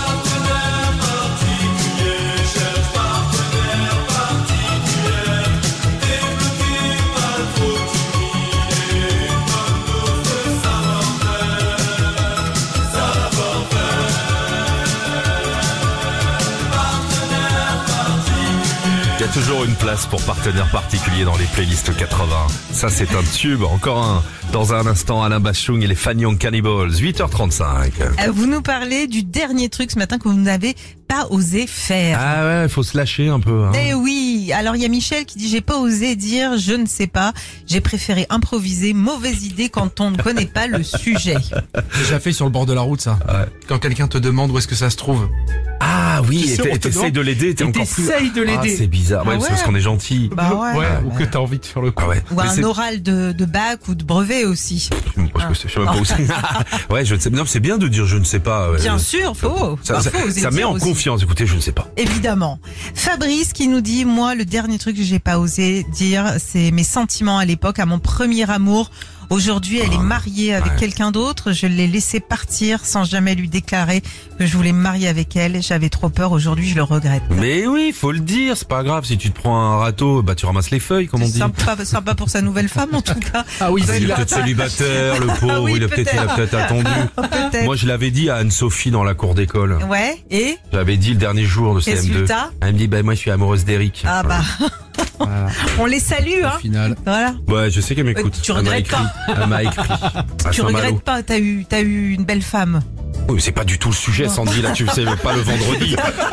Il y a toujours une place pour partenaire particulier dans les playlists 80. Ça, c'est un tube. Encore un. Dans un instant, Alain Bachung et les Fan Young Cannibals. 8h35. Vous nous parlez du dernier truc ce matin que vous n'avez pas osé faire. Ah ouais, il faut se lâcher un peu. Hein. Eh oui. Alors, il y a Michel qui dit, j'ai pas osé dire, je ne sais pas. J'ai préféré improviser. Mauvaise idée quand on ne connaît pas le sujet. Déjà fait sur le bord de la route, ça. Ouais. Quand quelqu'un te demande où est-ce que ça se trouve. Ah oui, et t'essayes de l'aider, t'es encore plus... T'essayes de l'aider. Ah, c'est bizarre, ouais, c'est parce qu'on est gentil. Bah ouais. Ou que t'as envie de faire le coup. Ah ouais. Ou un oral de bac ou de brevet aussi. Je sais même pas où c'est. Ouais, je ne sais. Non, c'est bien de dire je ne sais pas. Bien sûr, faut. Ça met en confiance. Écoutez, je ne sais pas. Évidemment. Fabrice qui nous dit, moi, le dernier truc que j'ai pas osé dire, c'est mes sentiments à l'époque, à mon premier amour. Aujourd'hui, elle est mariée avec quelqu'un d'autre. Je l'ai laissé partir sans jamais lui déclarer que je voulais me marier avec elle. J'avais trop peur. Aujourd'hui, je le regrette. Mais oui, faut le dire. C'est pas grave. Si tu te prends un râteau, bah tu ramasses les feuilles, comme on dit. Sympa pour sa nouvelle femme, en tout cas. Ah oui, il est peut-être célibataire, le pauvre. Ah oui, il a peut-être attendu. Peut-être. Moi, je l'avais dit à Anne-Sophie dans la cour d'école. Ouais. Et j'avais dit le dernier jour de CM2. Résultat. Elle me dit, bah moi, je suis amoureuse d'Eric. Ah bah. Voilà. On les salue, hein. Au final. Voilà. Ouais, je sais qu'elle m'écoute. Tu regrettes pas. Elle m'a écrit. Tu regrettes pas. T'as eu une belle femme. Oui, mais c'est pas du tout le sujet, Sandy. Là, tu sais, pas le vendredi.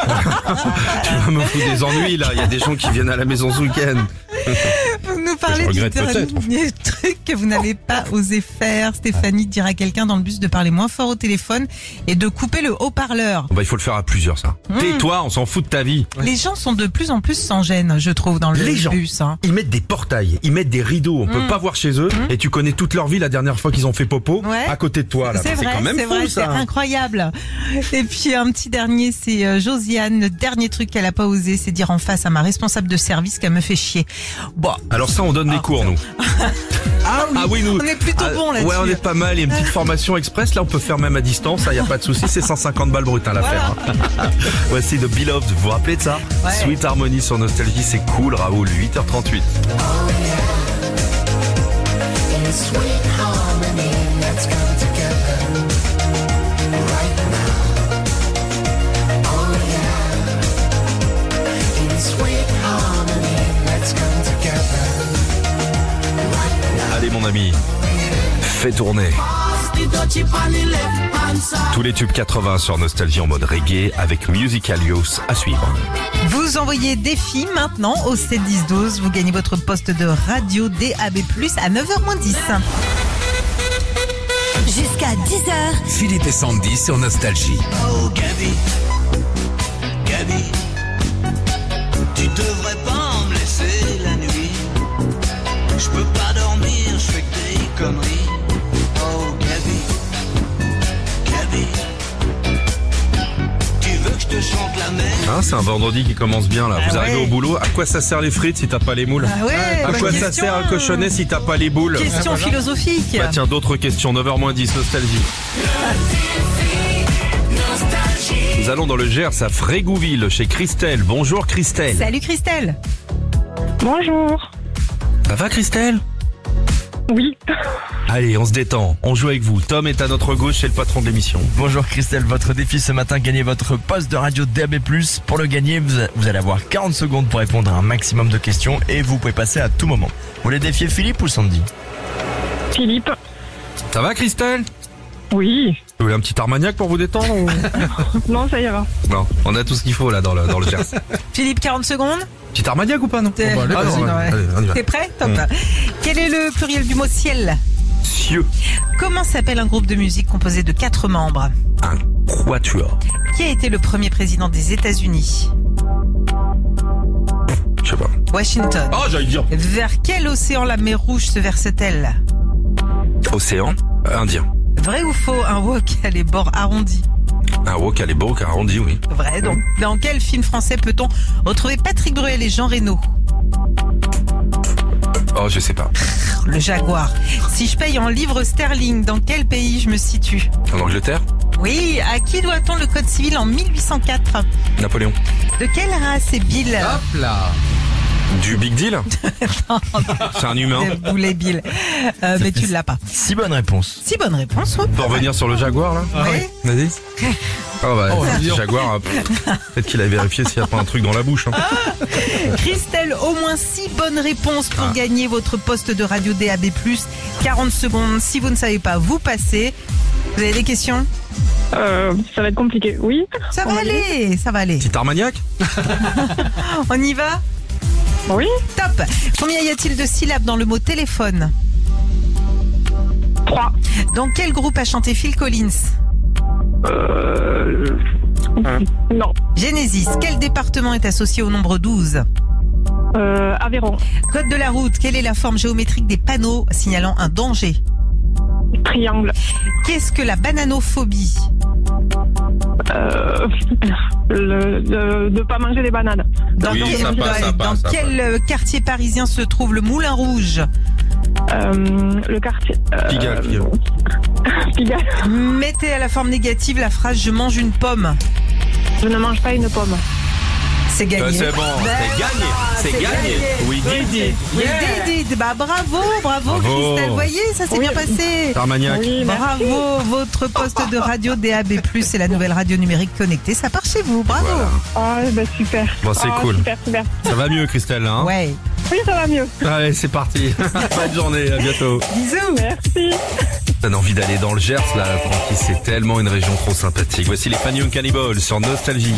Tu vas me foutre des ennuis, là. Il y a des gens qui viennent à la maison ce week-end. Vous nous parlez du dernier truc que vous n'avez pas osé faire. Stéphanie, dire à quelqu'un dans le bus de parler moins fort au téléphone et de couper le haut-parleur. Bah, il faut le faire à plusieurs, ça. Tais-toi, on s'en fout de ta vie. Les gens sont de plus en plus sans gêne, je trouve, dans le bus. Hein. Ils mettent des portails, ils mettent des rideaux, on peut pas voir chez eux, et tu connais toute leur vie la dernière fois qu'ils ont fait popo à côté de toi. Là. C'est vrai, quand même fou, c'est incroyable. Et puis un petit dernier, c'est Josiane. Le dernier truc qu'elle a pas osé, c'est dire en face à ma responsable de service qu'elle me fait chier. Bon. Alors ça, on donne des cours, nous. Ah oui, nous. On est plutôt bon là-dessus. Ouais, on est pas mal. Il y a une petite formation express. Là, on peut faire même à distance. Il y a pas de souci. C'est 150 balles brut l'affaire. Hein. Voici The Beloved. Vous vous rappelez de ça? Sweet Harmony sur Nostalgie. C'est cool, Raoul. 8h38. Sweet Samy. Fais tourner. Tous les tubes 80 sur Nostalgie en mode reggae avec Musicalios à suivre. Vous envoyez défi maintenant au 7-10-12. Vous gagnez votre poste de radio DAB+, à 9h-10. Jusqu'à 10h. Philippe et Sandy sur Nostalgie. Oh Gabi, tu devrais pas me laisser la nuit. Je peux pas dormir, je fais que des conneries. Oh Gabi, tu veux que je te chante la mer? Ah, c'est un vendredi qui commence bien là. Vous arrivez au boulot, à quoi ça sert les frites si t'as pas les moules? À quoi ça sert un cochonnet si t'as pas les boules? Question philosophique. Bah tiens, d'autres questions, 9h-10, Nostalgie. Nous allons dans le Gers à Frégouville chez Christelle. Bonjour Christelle. Salut Christelle. Bonjour. Ça va Christelle? Oui. Allez, on se détend, on joue avec vous. Tom est à notre gauche, c'est le patron de l'émission. Bonjour Christelle, votre défi ce matin, gagner votre poste de radio DAB+. Pour le gagner, vous allez avoir 40 secondes pour répondre à un maximum de questions et vous pouvez passer à tout moment. Vous voulez défier Philippe ou Sandy? Philippe. Ça va Christelle? Oui. Vous voulez un petit Armagnac pour vous détendre ou... Non, ça ira. Non, on a tout ce qu'il faut là dans le Gers. Philippe, 40 secondes. Petit Armagnac ou pas non? Allez, on y va. T'es prêt? Top. Quel est le pluriel du mot ciel? Cieux. Comment s'appelle un groupe de musique composé de 4 membres? Un quatuor. Qui a été le premier président des États-Unis? Je sais pas. Washington. Oh, j'allais dire. Vers quel océan la mer Rouge se verse-t-elle? Océan Indien. Vrai ou faux, un wok a les bords arrondis? Un wok à les bords arrondis, oui. Vrai, donc. Dans quel film français peut-on retrouver Patrick Bruel et Jean Reno? Oh, je sais pas. Le Jaguar. Si je paye en livres sterling, dans quel pays je me situe? En Angleterre? Oui, à qui doit-on le code civil en 1804? Napoléon. De quelle race est Bill? Hop là. Du Big Deal? C'est un humain. Boulet Bill. Mais tu ne l'as pas. 6 bonnes réponses. 6 bonnes réponses. Ouais. Pour revenir sur le Jaguar là? Oui. Vas-y. Oh bah, Jaguar, peut-être qu'il a vérifié s'il n'y a pas un truc dans la bouche. Hein. Christelle, au moins 6 bonnes réponses pour gagner votre poste de radio DAB+. 40 secondes. Si vous ne savez pas, vous passez. Vous avez des questions? Ça va être compliqué. Oui. Ça va aller, ça va aller. Petit Armagnac? On y va? Oui. Top. Combien y a-t-il de syllabes dans le mot téléphone? 3. Dans quel groupe a chanté Phil Collins? Non. Genesis. Quel département est associé au nombre 12? Aveyron. Code de la route. Quelle est la forme géométrique des panneaux signalant un danger? Triangle. Qu'est-ce que la bananophobie? De pas manger des bananes. Dans quel quartier parisien se trouve le Moulin Rouge? Le quartier. Pigalle. Pigalle. Mettez à la forme négative la phrase « Je mange une pomme ». Je ne mange pas une pomme. C'est gagné. C'est bon, c'est gagné. C'est gagné. Oui, did. Oui, did. Bah bravo Christelle. Vous voyez, ça s'est bien passé. Armagnac. Oui, bravo, votre poste de radio DAB+, c'est la nouvelle radio numérique connectée. Ça part chez vous, bravo. Ah, bah super. Bon, c'est cool. Super. Ça va mieux, Christelle, hein? Ouais. Oui, ça va mieux. Allez, c'est parti. Bonne journée, à bientôt. Bisous. Merci. T'as envie d'aller dans le Gers, là, tranquille, c'est tellement une région trop sympathique. Voici les Fanion Cannibals sur Nostalgie.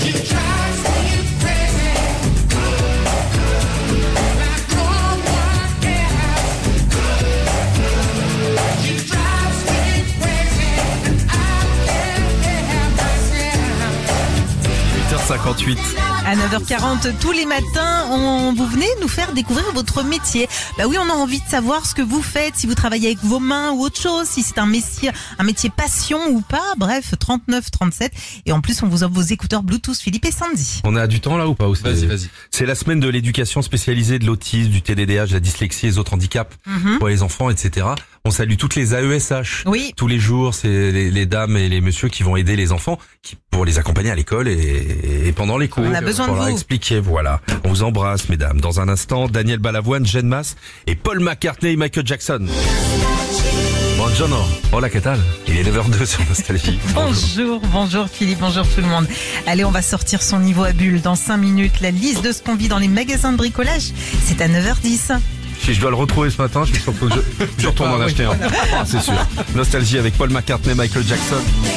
À 9h40 tous les matins, vous venez nous faire découvrir votre métier. Bah oui, on a envie de savoir ce que vous faites, si vous travaillez avec vos mains ou autre chose, si c'est un métier passion ou pas. Bref, 39 37 et en plus on vous offre vos écouteurs Bluetooth Philippe et Sandy. On a du temps là ou pas? Vas-y. C'est la semaine de l'éducation spécialisée de l'autisme, du TDDH, de la dyslexie et les autres handicaps pour les enfants, etc. On salue toutes les AESH. Oui. Tous les jours, c'est les dames et les messieurs qui vont aider les enfants pour les accompagner à l'école et pendant les cours. On a besoin pour de leur vous. expliquer, voilà. On vous embrasse, mesdames. Dans un instant, Daniel Balavoine, Jeanne Masse et Paul McCartney et Michael Jackson. Buongiorno. Hola, que tal? Il est 9h02 sur Nostalgie. Bonjour Philippe, bonjour tout le monde. Allez, on va sortir son niveau à bulle dans 5 minutes. La liste de ce qu'on vit dans les magasins de bricolage, c'est à 9h10. Si je dois le retrouver ce matin, je suis sûr que je retourne en acheter un. Ah, c'est sûr. Nostalgie avec Paul McCartney, Michael Jackson.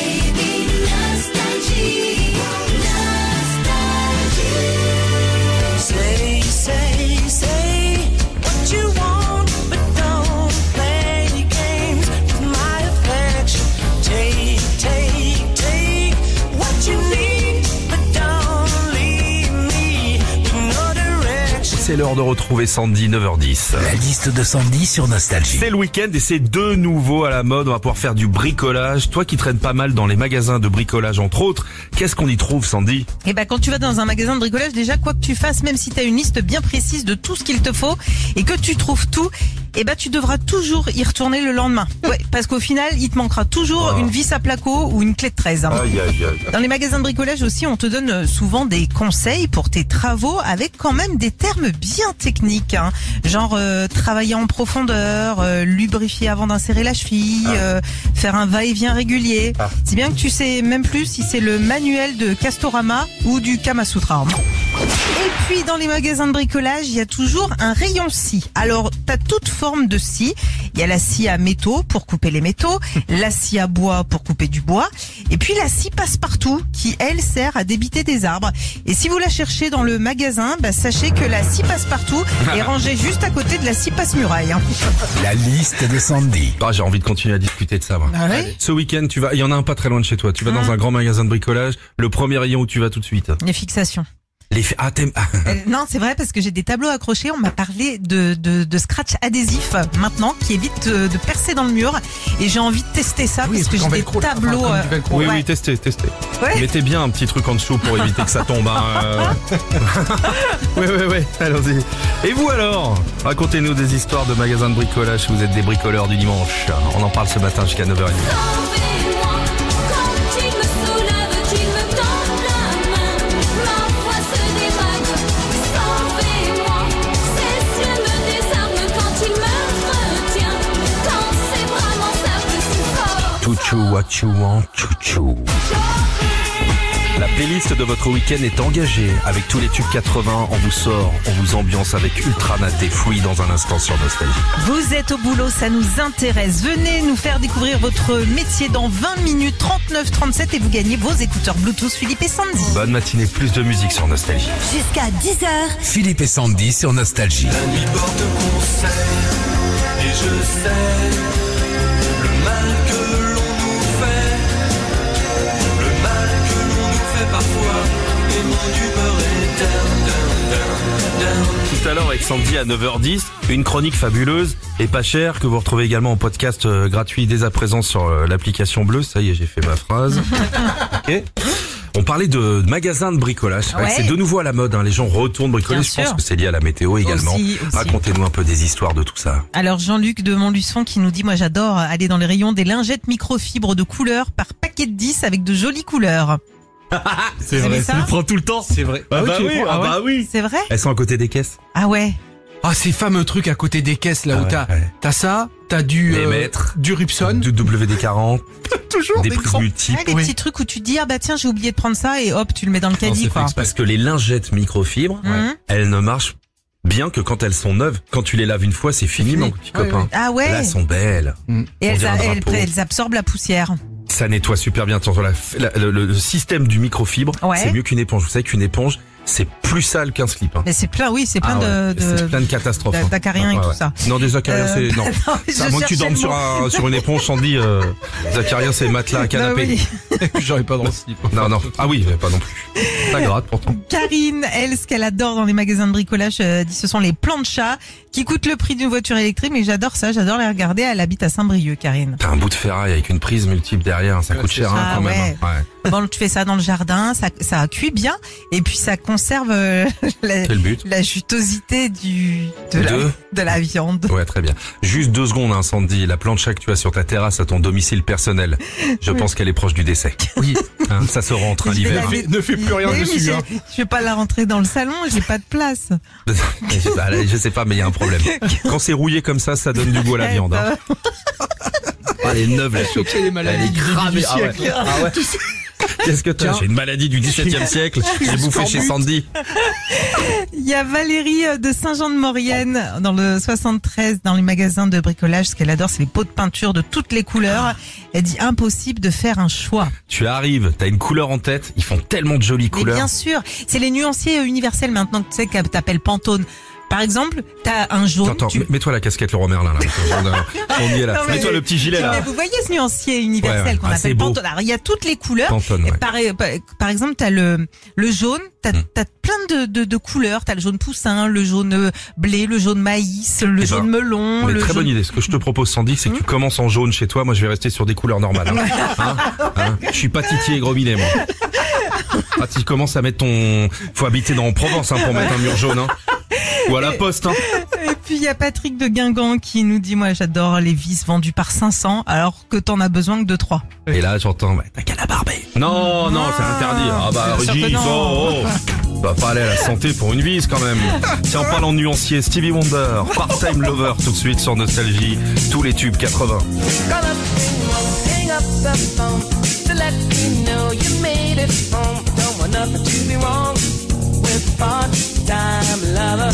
C'est l'heure de retrouver Sandy, 9h10. La liste de Sandy sur Nostalgie. C'est le week-end et c'est de nouveau à la mode. On va pouvoir faire du bricolage. Toi qui traînes pas mal dans les magasins de bricolage, entre autres, qu'est-ce qu'on y trouve, Sandy? Eh ben, quand tu vas dans un magasin de bricolage, déjà, quoi que tu fasses, même si tu as une liste bien précise de tout ce qu'il te faut et que tu trouves tout, eh ben, tu devras toujours y retourner le lendemain. Ouais, parce qu'au final, il te manquera toujours une vis à placo ou une clé de 13. Hein. Aïe, aïe, aïe. Dans les magasins de bricolage aussi, on te donne souvent des conseils pour tes travaux avec quand même des termes bien techniques. Hein. Genre, travailler en profondeur, lubrifier avant d'insérer la cheville, faire un va-et-vient régulier. Si bien que tu sais même plus si c'est le manuel de Castorama ou du Kama Sutra. Et puis dans les magasins de bricolage, il y a toujours un rayon scie. Alors, t'as toute forme de scie. Il y a la scie à métaux pour couper les métaux, la scie à bois pour couper du bois, et puis la scie passe-partout qui, elle, sert à débiter des arbres. Et si vous la cherchez dans le magasin, sachez que la scie passe-partout est rangée juste à côté de la scie passe-muraille. Hein. La liste de Sandy. Ah, j'ai envie de continuer à discuter de ça, moi. Ah ouais. Ce week-end, il y en a un pas très loin de chez toi. Tu vas dans un grand magasin de bricolage. Le premier rayon où tu vas tout de suite. Les fixations. T'aimes... Non, c'est vrai parce que j'ai des tableaux accrochés. On m'a parlé de scratch adhésif maintenant qui évite de percer dans le mur. Et j'ai envie de tester ça parce que j'ai des tableaux. Oui, testez. Ouais. Mettez bien un petit truc en dessous pour éviter que ça tombe. Hein. Oui, allons-y. Et vous alors? Racontez-nous des histoires de magasins de bricolage si vous êtes des bricoleurs du dimanche. On en parle ce matin jusqu'à 9h30. Chouchou, what you want, chouchou. La playlist de votre week-end est engagée. Avec tous les tubes 80, on vous sort, on vous ambiance avec Ultra Nat et Free dans un instant sur Nostalgie. Vous êtes au boulot, ça nous intéresse. Venez nous faire découvrir votre métier dans 20 minutes, 39-37 et vous gagnez vos écouteurs Bluetooth Philippe et Sandy. Bonne matinée, plus de musique sur Nostalgie. Jusqu'à 10h. Philippe et Sandy sur Nostalgie. La nuit porte conseil et je sais le mal que l'on nous fait, le mal que l'on nous fait parfois, et mon humeur est down. Tout à l'heure avec Sandy à 9h10, une chronique fabuleuse et pas chère que vous retrouvez également en podcast gratuit dès à présent sur l'application bleue. Ça y est, j'ai fait ma phrase. Ok. On parlait de magasins de bricolage. C'est vrai que c'est de nouveau à la mode. Hein. Les gens retournent bricoler. Je pense que c'est lié à la météo également. Aussi. Racontez-nous un peu des histoires de tout ça. Alors Jean-Luc de Montluçon qui nous dit, moi j'adore aller dans les rayons des lingettes microfibres de couleurs par paquet de 10 avec de jolies couleurs. C'est vrai, tu le prends tout le temps. C'est vrai. Oui. C'est vrai. Elles sont à côté des caisses. Ah ouais. Ah, ces fameux trucs à côté des caisses là où t'as ça, t'as du mètres, du Ripson, du WD-40, toujours des prises multiples. Les petits trucs où tu te dis tiens j'ai oublié de prendre ça et hop tu le mets dans le caddie quoi. Parce que les lingettes microfibres, elles ne marchent bien que quand elles sont neuves. Quand tu les laves une fois, c'est fini mon petit copain. Ah ouais. Là, elles sont belles. Et elles absorbent la poussière. Ça nettoie super bien. Le système du microfibre, c'est mieux qu'une éponge. Vous savez qu'une éponge, c'est plus sale qu'un slip. Hein. Mais c'est plein, c'est plein c'est plein de catastrophes. D'acariens et tout ça. Non, des acariens, c'est non. À moins que tu dormes sur une éponge, Sandy. Des acariens, c'est matelas, canapé. J'aurais pas dans le slip. Non. Ah oui, pas non plus. Ça gratte pourtant. Karine, elle, ce qu'elle adore dans les magasins de bricolage, dit ce sont les planchas qui coûtent le prix d'une voiture électrique. Mais j'adore ça, j'adore les regarder. Elle habite à Saint-Brieuc, Karine. T'as un bout de ferraille avec une prise multiple derrière, ça coûte cher quand même. Bon, tu fais ça dans le jardin, ça cuit bien et puis ça conserve la jutosité de la viande. Ouais, très bien. Juste 2 secondes, hein, Sandy. La plancha que tu as sur ta terrasse à ton domicile personnel, je pense qu'elle est proche du décès. Oui. Hein, ça se rentre l'hiver. Ne fais plus rien dessus. Je vais pas la rentrer dans le salon, j'ai pas de place. Je sais pas, mais il y a un problème. Quand c'est rouillé comme ça donne du goût à la viande. Hein. Elle est neuve, elle est maladies. Elle est cramée. Qu'est-ce que t'as? Tiens. J'ai une maladie du 17e siècle. J'ai bouffé chez Sandy. Il y a Valérie de Saint-Jean-de-Maurienne dans le 73 dans les magasins de bricolage. Ce qu'elle adore, c'est les pots de peinture de toutes les couleurs. Elle dit impossible de faire un choix. Tu arrives, t'as une couleur en tête. Ils font tellement de jolies Mais couleurs. bien sûr, c'est les nuanciers universels maintenant que tu sais qu'elle t'appelle Pantone. Par exemple, t'as un jaune. Attends, mets-toi la casquette Leroy Merlin là. On y est là. Non, mais- Mets-toi le petit gilet là. Mais vous voyez ce nuancier universel Ouais, ouais. qu'on Ah, c'est appelle beau. Pantone. Alors il y a toutes les couleurs. Pantone, Et ouais. par exemple, t'as le jaune, t'as plein de couleurs. T'as le jaune poussin, le jaune blé, le jaune maïs, le Eh ben, jaune melon. Mais le très jaune... bonne idée. Ce que je te propose, Sandy, c'est que tu commences en jaune chez toi. Moi, je vais rester sur des couleurs normales. Hein. Je suis pas Titi et Gros Minet, moi. Ah, tu commences à mettre ton... Faut habiter dans Provence, hein, pour mettre un mur jaune, hein. Ou à la poste, hein. Et puis il y a Patrick de Guingamp qui nous dit moi j'adore les vis vendues par 500 alors que t'en as besoin que de 3. Et là, j'entends, ouais, t'as qu'à la barber. Non, c'est interdit. Ah bah, Bien sûr que Régis, non. Va pas aller à la santé pour une vis, quand même. Tiens, en parlant de nuancier, Stevie Wonder, Part-Time Lover, tout de suite sur Nostalgie. Tous les tubes 80. Hang up the phone to let me know you made it home. Don't want nothing to be wrong with part-time lover.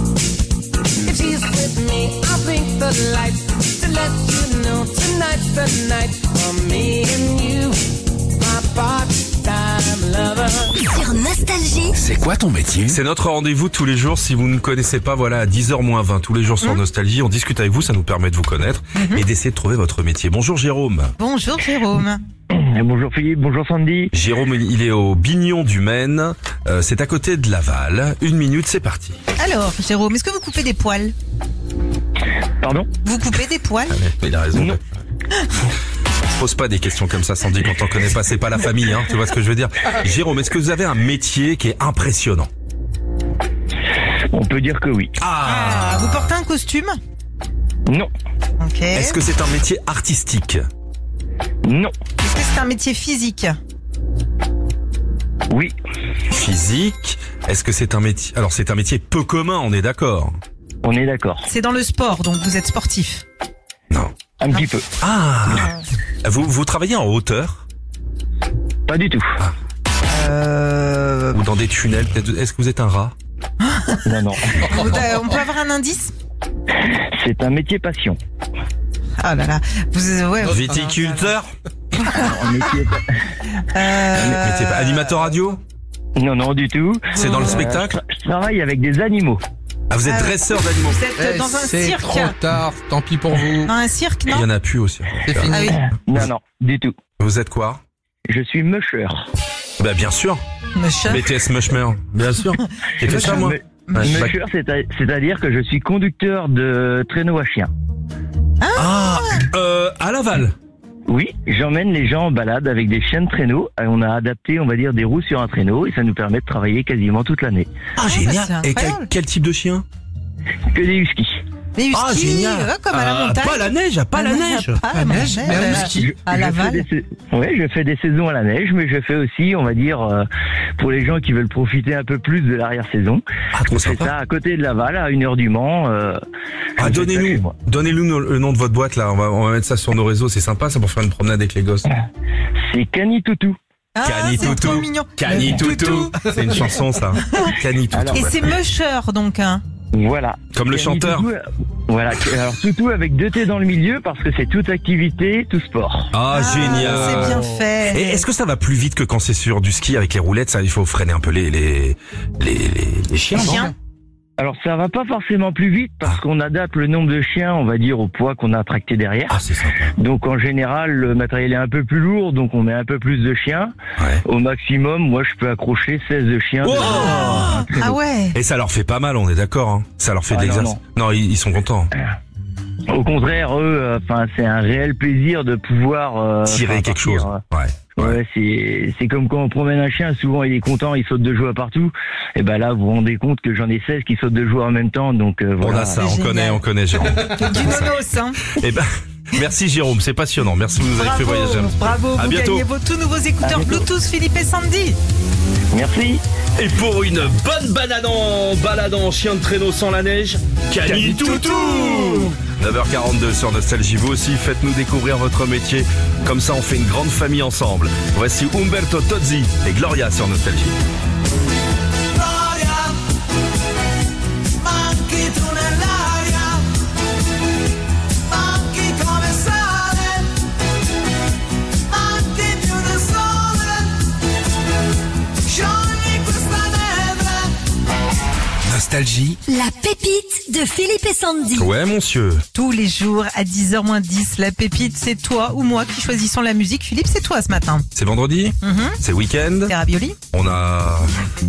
If she's with me, I'll blink the lights to let you know tonight's the night for me and you, my part-time lover. Sur Nostalgie. C'est quoi ton métier? C'est notre rendez-vous tous les jours. Si vous ne connaissez pas, voilà, à 10h-20, tous les jours sur Nostalgie, on discute avec vous, ça nous permet de vous connaître et d'essayer de trouver votre métier. Bonjour Jérôme. Bonjour Jérôme. Bonjour Philippe, bonjour Sandy. Jérôme, il est au Bignon du Maine. C'est à côté de Laval. 1 minute, c'est parti. Alors Jérôme, est-ce que vous coupez des poils? Pardon? Vous coupez des poils? Mais il a raison. Non. Pose pas des questions comme ça, Sandy, quand on connaît pas, c'est pas la famille, hein, tu vois ce que je veux dire. Jérôme, est-ce que vous avez un métier qui est impressionnant? On peut dire que oui. Vous portez un costume? Non. Ok. Est-ce que c'est un métier artistique? Non. Est-ce que c'est un métier physique? Oui. Physique. Est-ce que c'est un métier... Alors c'est un métier peu commun, on est d'accord? On est d'accord. C'est dans le sport, donc vous êtes sportif. Non. Un petit peu. Ah. Vous travaillez en hauteur? Pas du tout. Ou dans des tunnels peut-être? Est-ce que vous êtes un rat? Non. On peut avoir un indice? C'est un métier passion. Ah là là. Viticulteur? Un métier... Métier animateur radio? Non, du tout. C'est dans le spectacle? Je travaille avec des animaux. Ah, vous êtes dresseur d'animaux? Vous êtes dans un C'est cirque. trop tard, tant pis pour vous. Dans un cirque, Il y non? en a plus aussi. C'est fini. Ah oui. Non, du tout. Vous êtes quoi? Je suis musher. Bah bien sûr. Monsieur. BTS Mushmer. Bien sûr. J'ai fait ça moi. Musher, c'est-à-dire que je suis conducteur de traîneau à chiens. À Laval. Oui, j'emmène les gens en balade avec des chiens de traîneau. On a adapté, on va dire, des roues sur un traîneau et ça nous permet de travailler quasiment toute l'année. Ah, génial. c'est Et incroyable. quel type de chien? Que des huskies. Les huskies, Ah, génial. comme à la montagne. Pas la neige, pas la neige. Pas la neige, mais un husky. à Laval. Je fais des saisons à la neige, mais je fais aussi, on va dire, pour les gens qui veulent profiter un peu plus de l'arrière-saison. Ah, trop Je fais sympa. ça à côté de Laval, à 1 heure du Mans. Ah, donnez-nous le nom de votre boîte là. On va mettre ça sur nos réseaux. C'est sympa, ça pour faire une promenade avec les gosses. C'est Canitoutou. Ah, Cani c'est Toutou. trop mignon. Cani Toutou. C'est une chanson ça. Cani Toutou. Alors, Et c'est musher, donc, hein. Voilà. Comme le chanteur. Voilà. Alors Toutou avec 2 T dans le milieu parce que c'est toute activité, tout sport. Ah, génial. C'est bien fait. Et est-ce que ça va plus vite que quand c'est sur du ski avec les roulettes? Ça, il faut freiner un peu les chiens. non Alors ça va pas forcément plus vite parce qu'on adapte le nombre de chiens, on va dire, au poids qu'on a tracté derrière. Ah, c'est sympa. Donc en général, le matériel est un peu plus lourd, donc on met un peu plus de chiens. Ouais. Au maximum, moi je peux accrocher 16 de chiens. Oh Ah ouais. Et ça leur fait pas mal, on est d'accord, hein. Ça leur fait de Ah, l'exercice. Non, ils sont contents. Au contraire, eux, c'est un réel plaisir de pouvoir Tirer quelque chose. Ouais. Ouais, c'est comme quand on promène un chien, souvent il est content, il saute de joie partout. Et ben là, vous vous rendez compte que j'en ai 16 qui sautent de joie en même temps, donc On voilà. a ça, C'est on connaît, Jérôme. Du nonos, hein. Eh ben, merci Jérôme, c'est passionnant. Merci, vous nous avez fait voyager. Bravo, À vous bientôt. gagnez vos tout nouveaux écouteurs Bluetooth Philippe et Sandy. Merci. Et pour une bonne balade en chien de traîneau sans la neige, Canitoutou 9h42 sur Nostalgie, vous aussi faites-nous découvrir votre métier, comme ça on fait une grande famille ensemble. Voici Umberto Tozzi et Gloria sur Nostalgie. Nostalgie. La pépite de Philippe et Sandy. Ouais, monsieur. Tous les jours à 10h-10, la pépite, c'est toi ou moi qui choisissons la musique. Philippe, c'est toi ce matin. C'est vendredi, c'est week-end. C'est ravioli. On a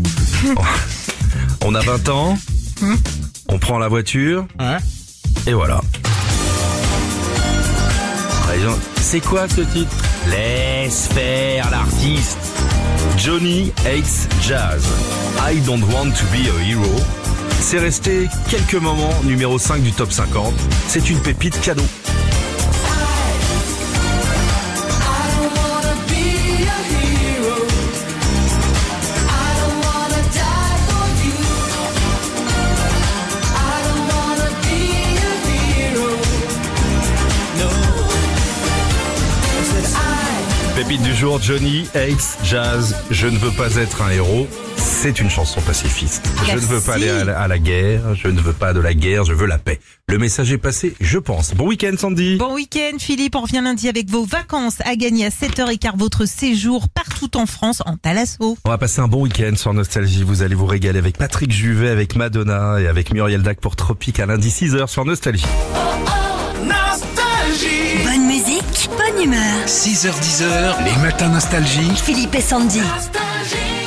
20 ans, on prend la voiture, et voilà. C'est quoi ce titre? Laisse faire l'artiste. Johnny hates jazz. I don't want to be a hero. C'est resté quelques moments numéro 5 du top 50. C'est une pépite cadeau. Pépite du jour, Johnny hates jazz. Je ne veux pas être un héros. C'est une chanson pacifiste. Je ne veux pas aller à la guerre. Je ne veux pas de la guerre. Je veux la paix. Le message est passé, je pense. Bon week-end, Sandy. Bon week-end, Philippe. On revient lundi avec vos vacances à gagner à 7h15 votre séjour partout en France en Thalasso. On va passer un bon week-end sur Nostalgie. Vous allez vous régaler avec Patrick Juvet, avec Madonna et avec Muriel Dac pour Tropique à lundi 6h sur Nostalgie. Nostalgie. Bonne musique, bonne humeur. 6h-10h, les matins Nostalgie. Philippe et Sandy. Nostalgie.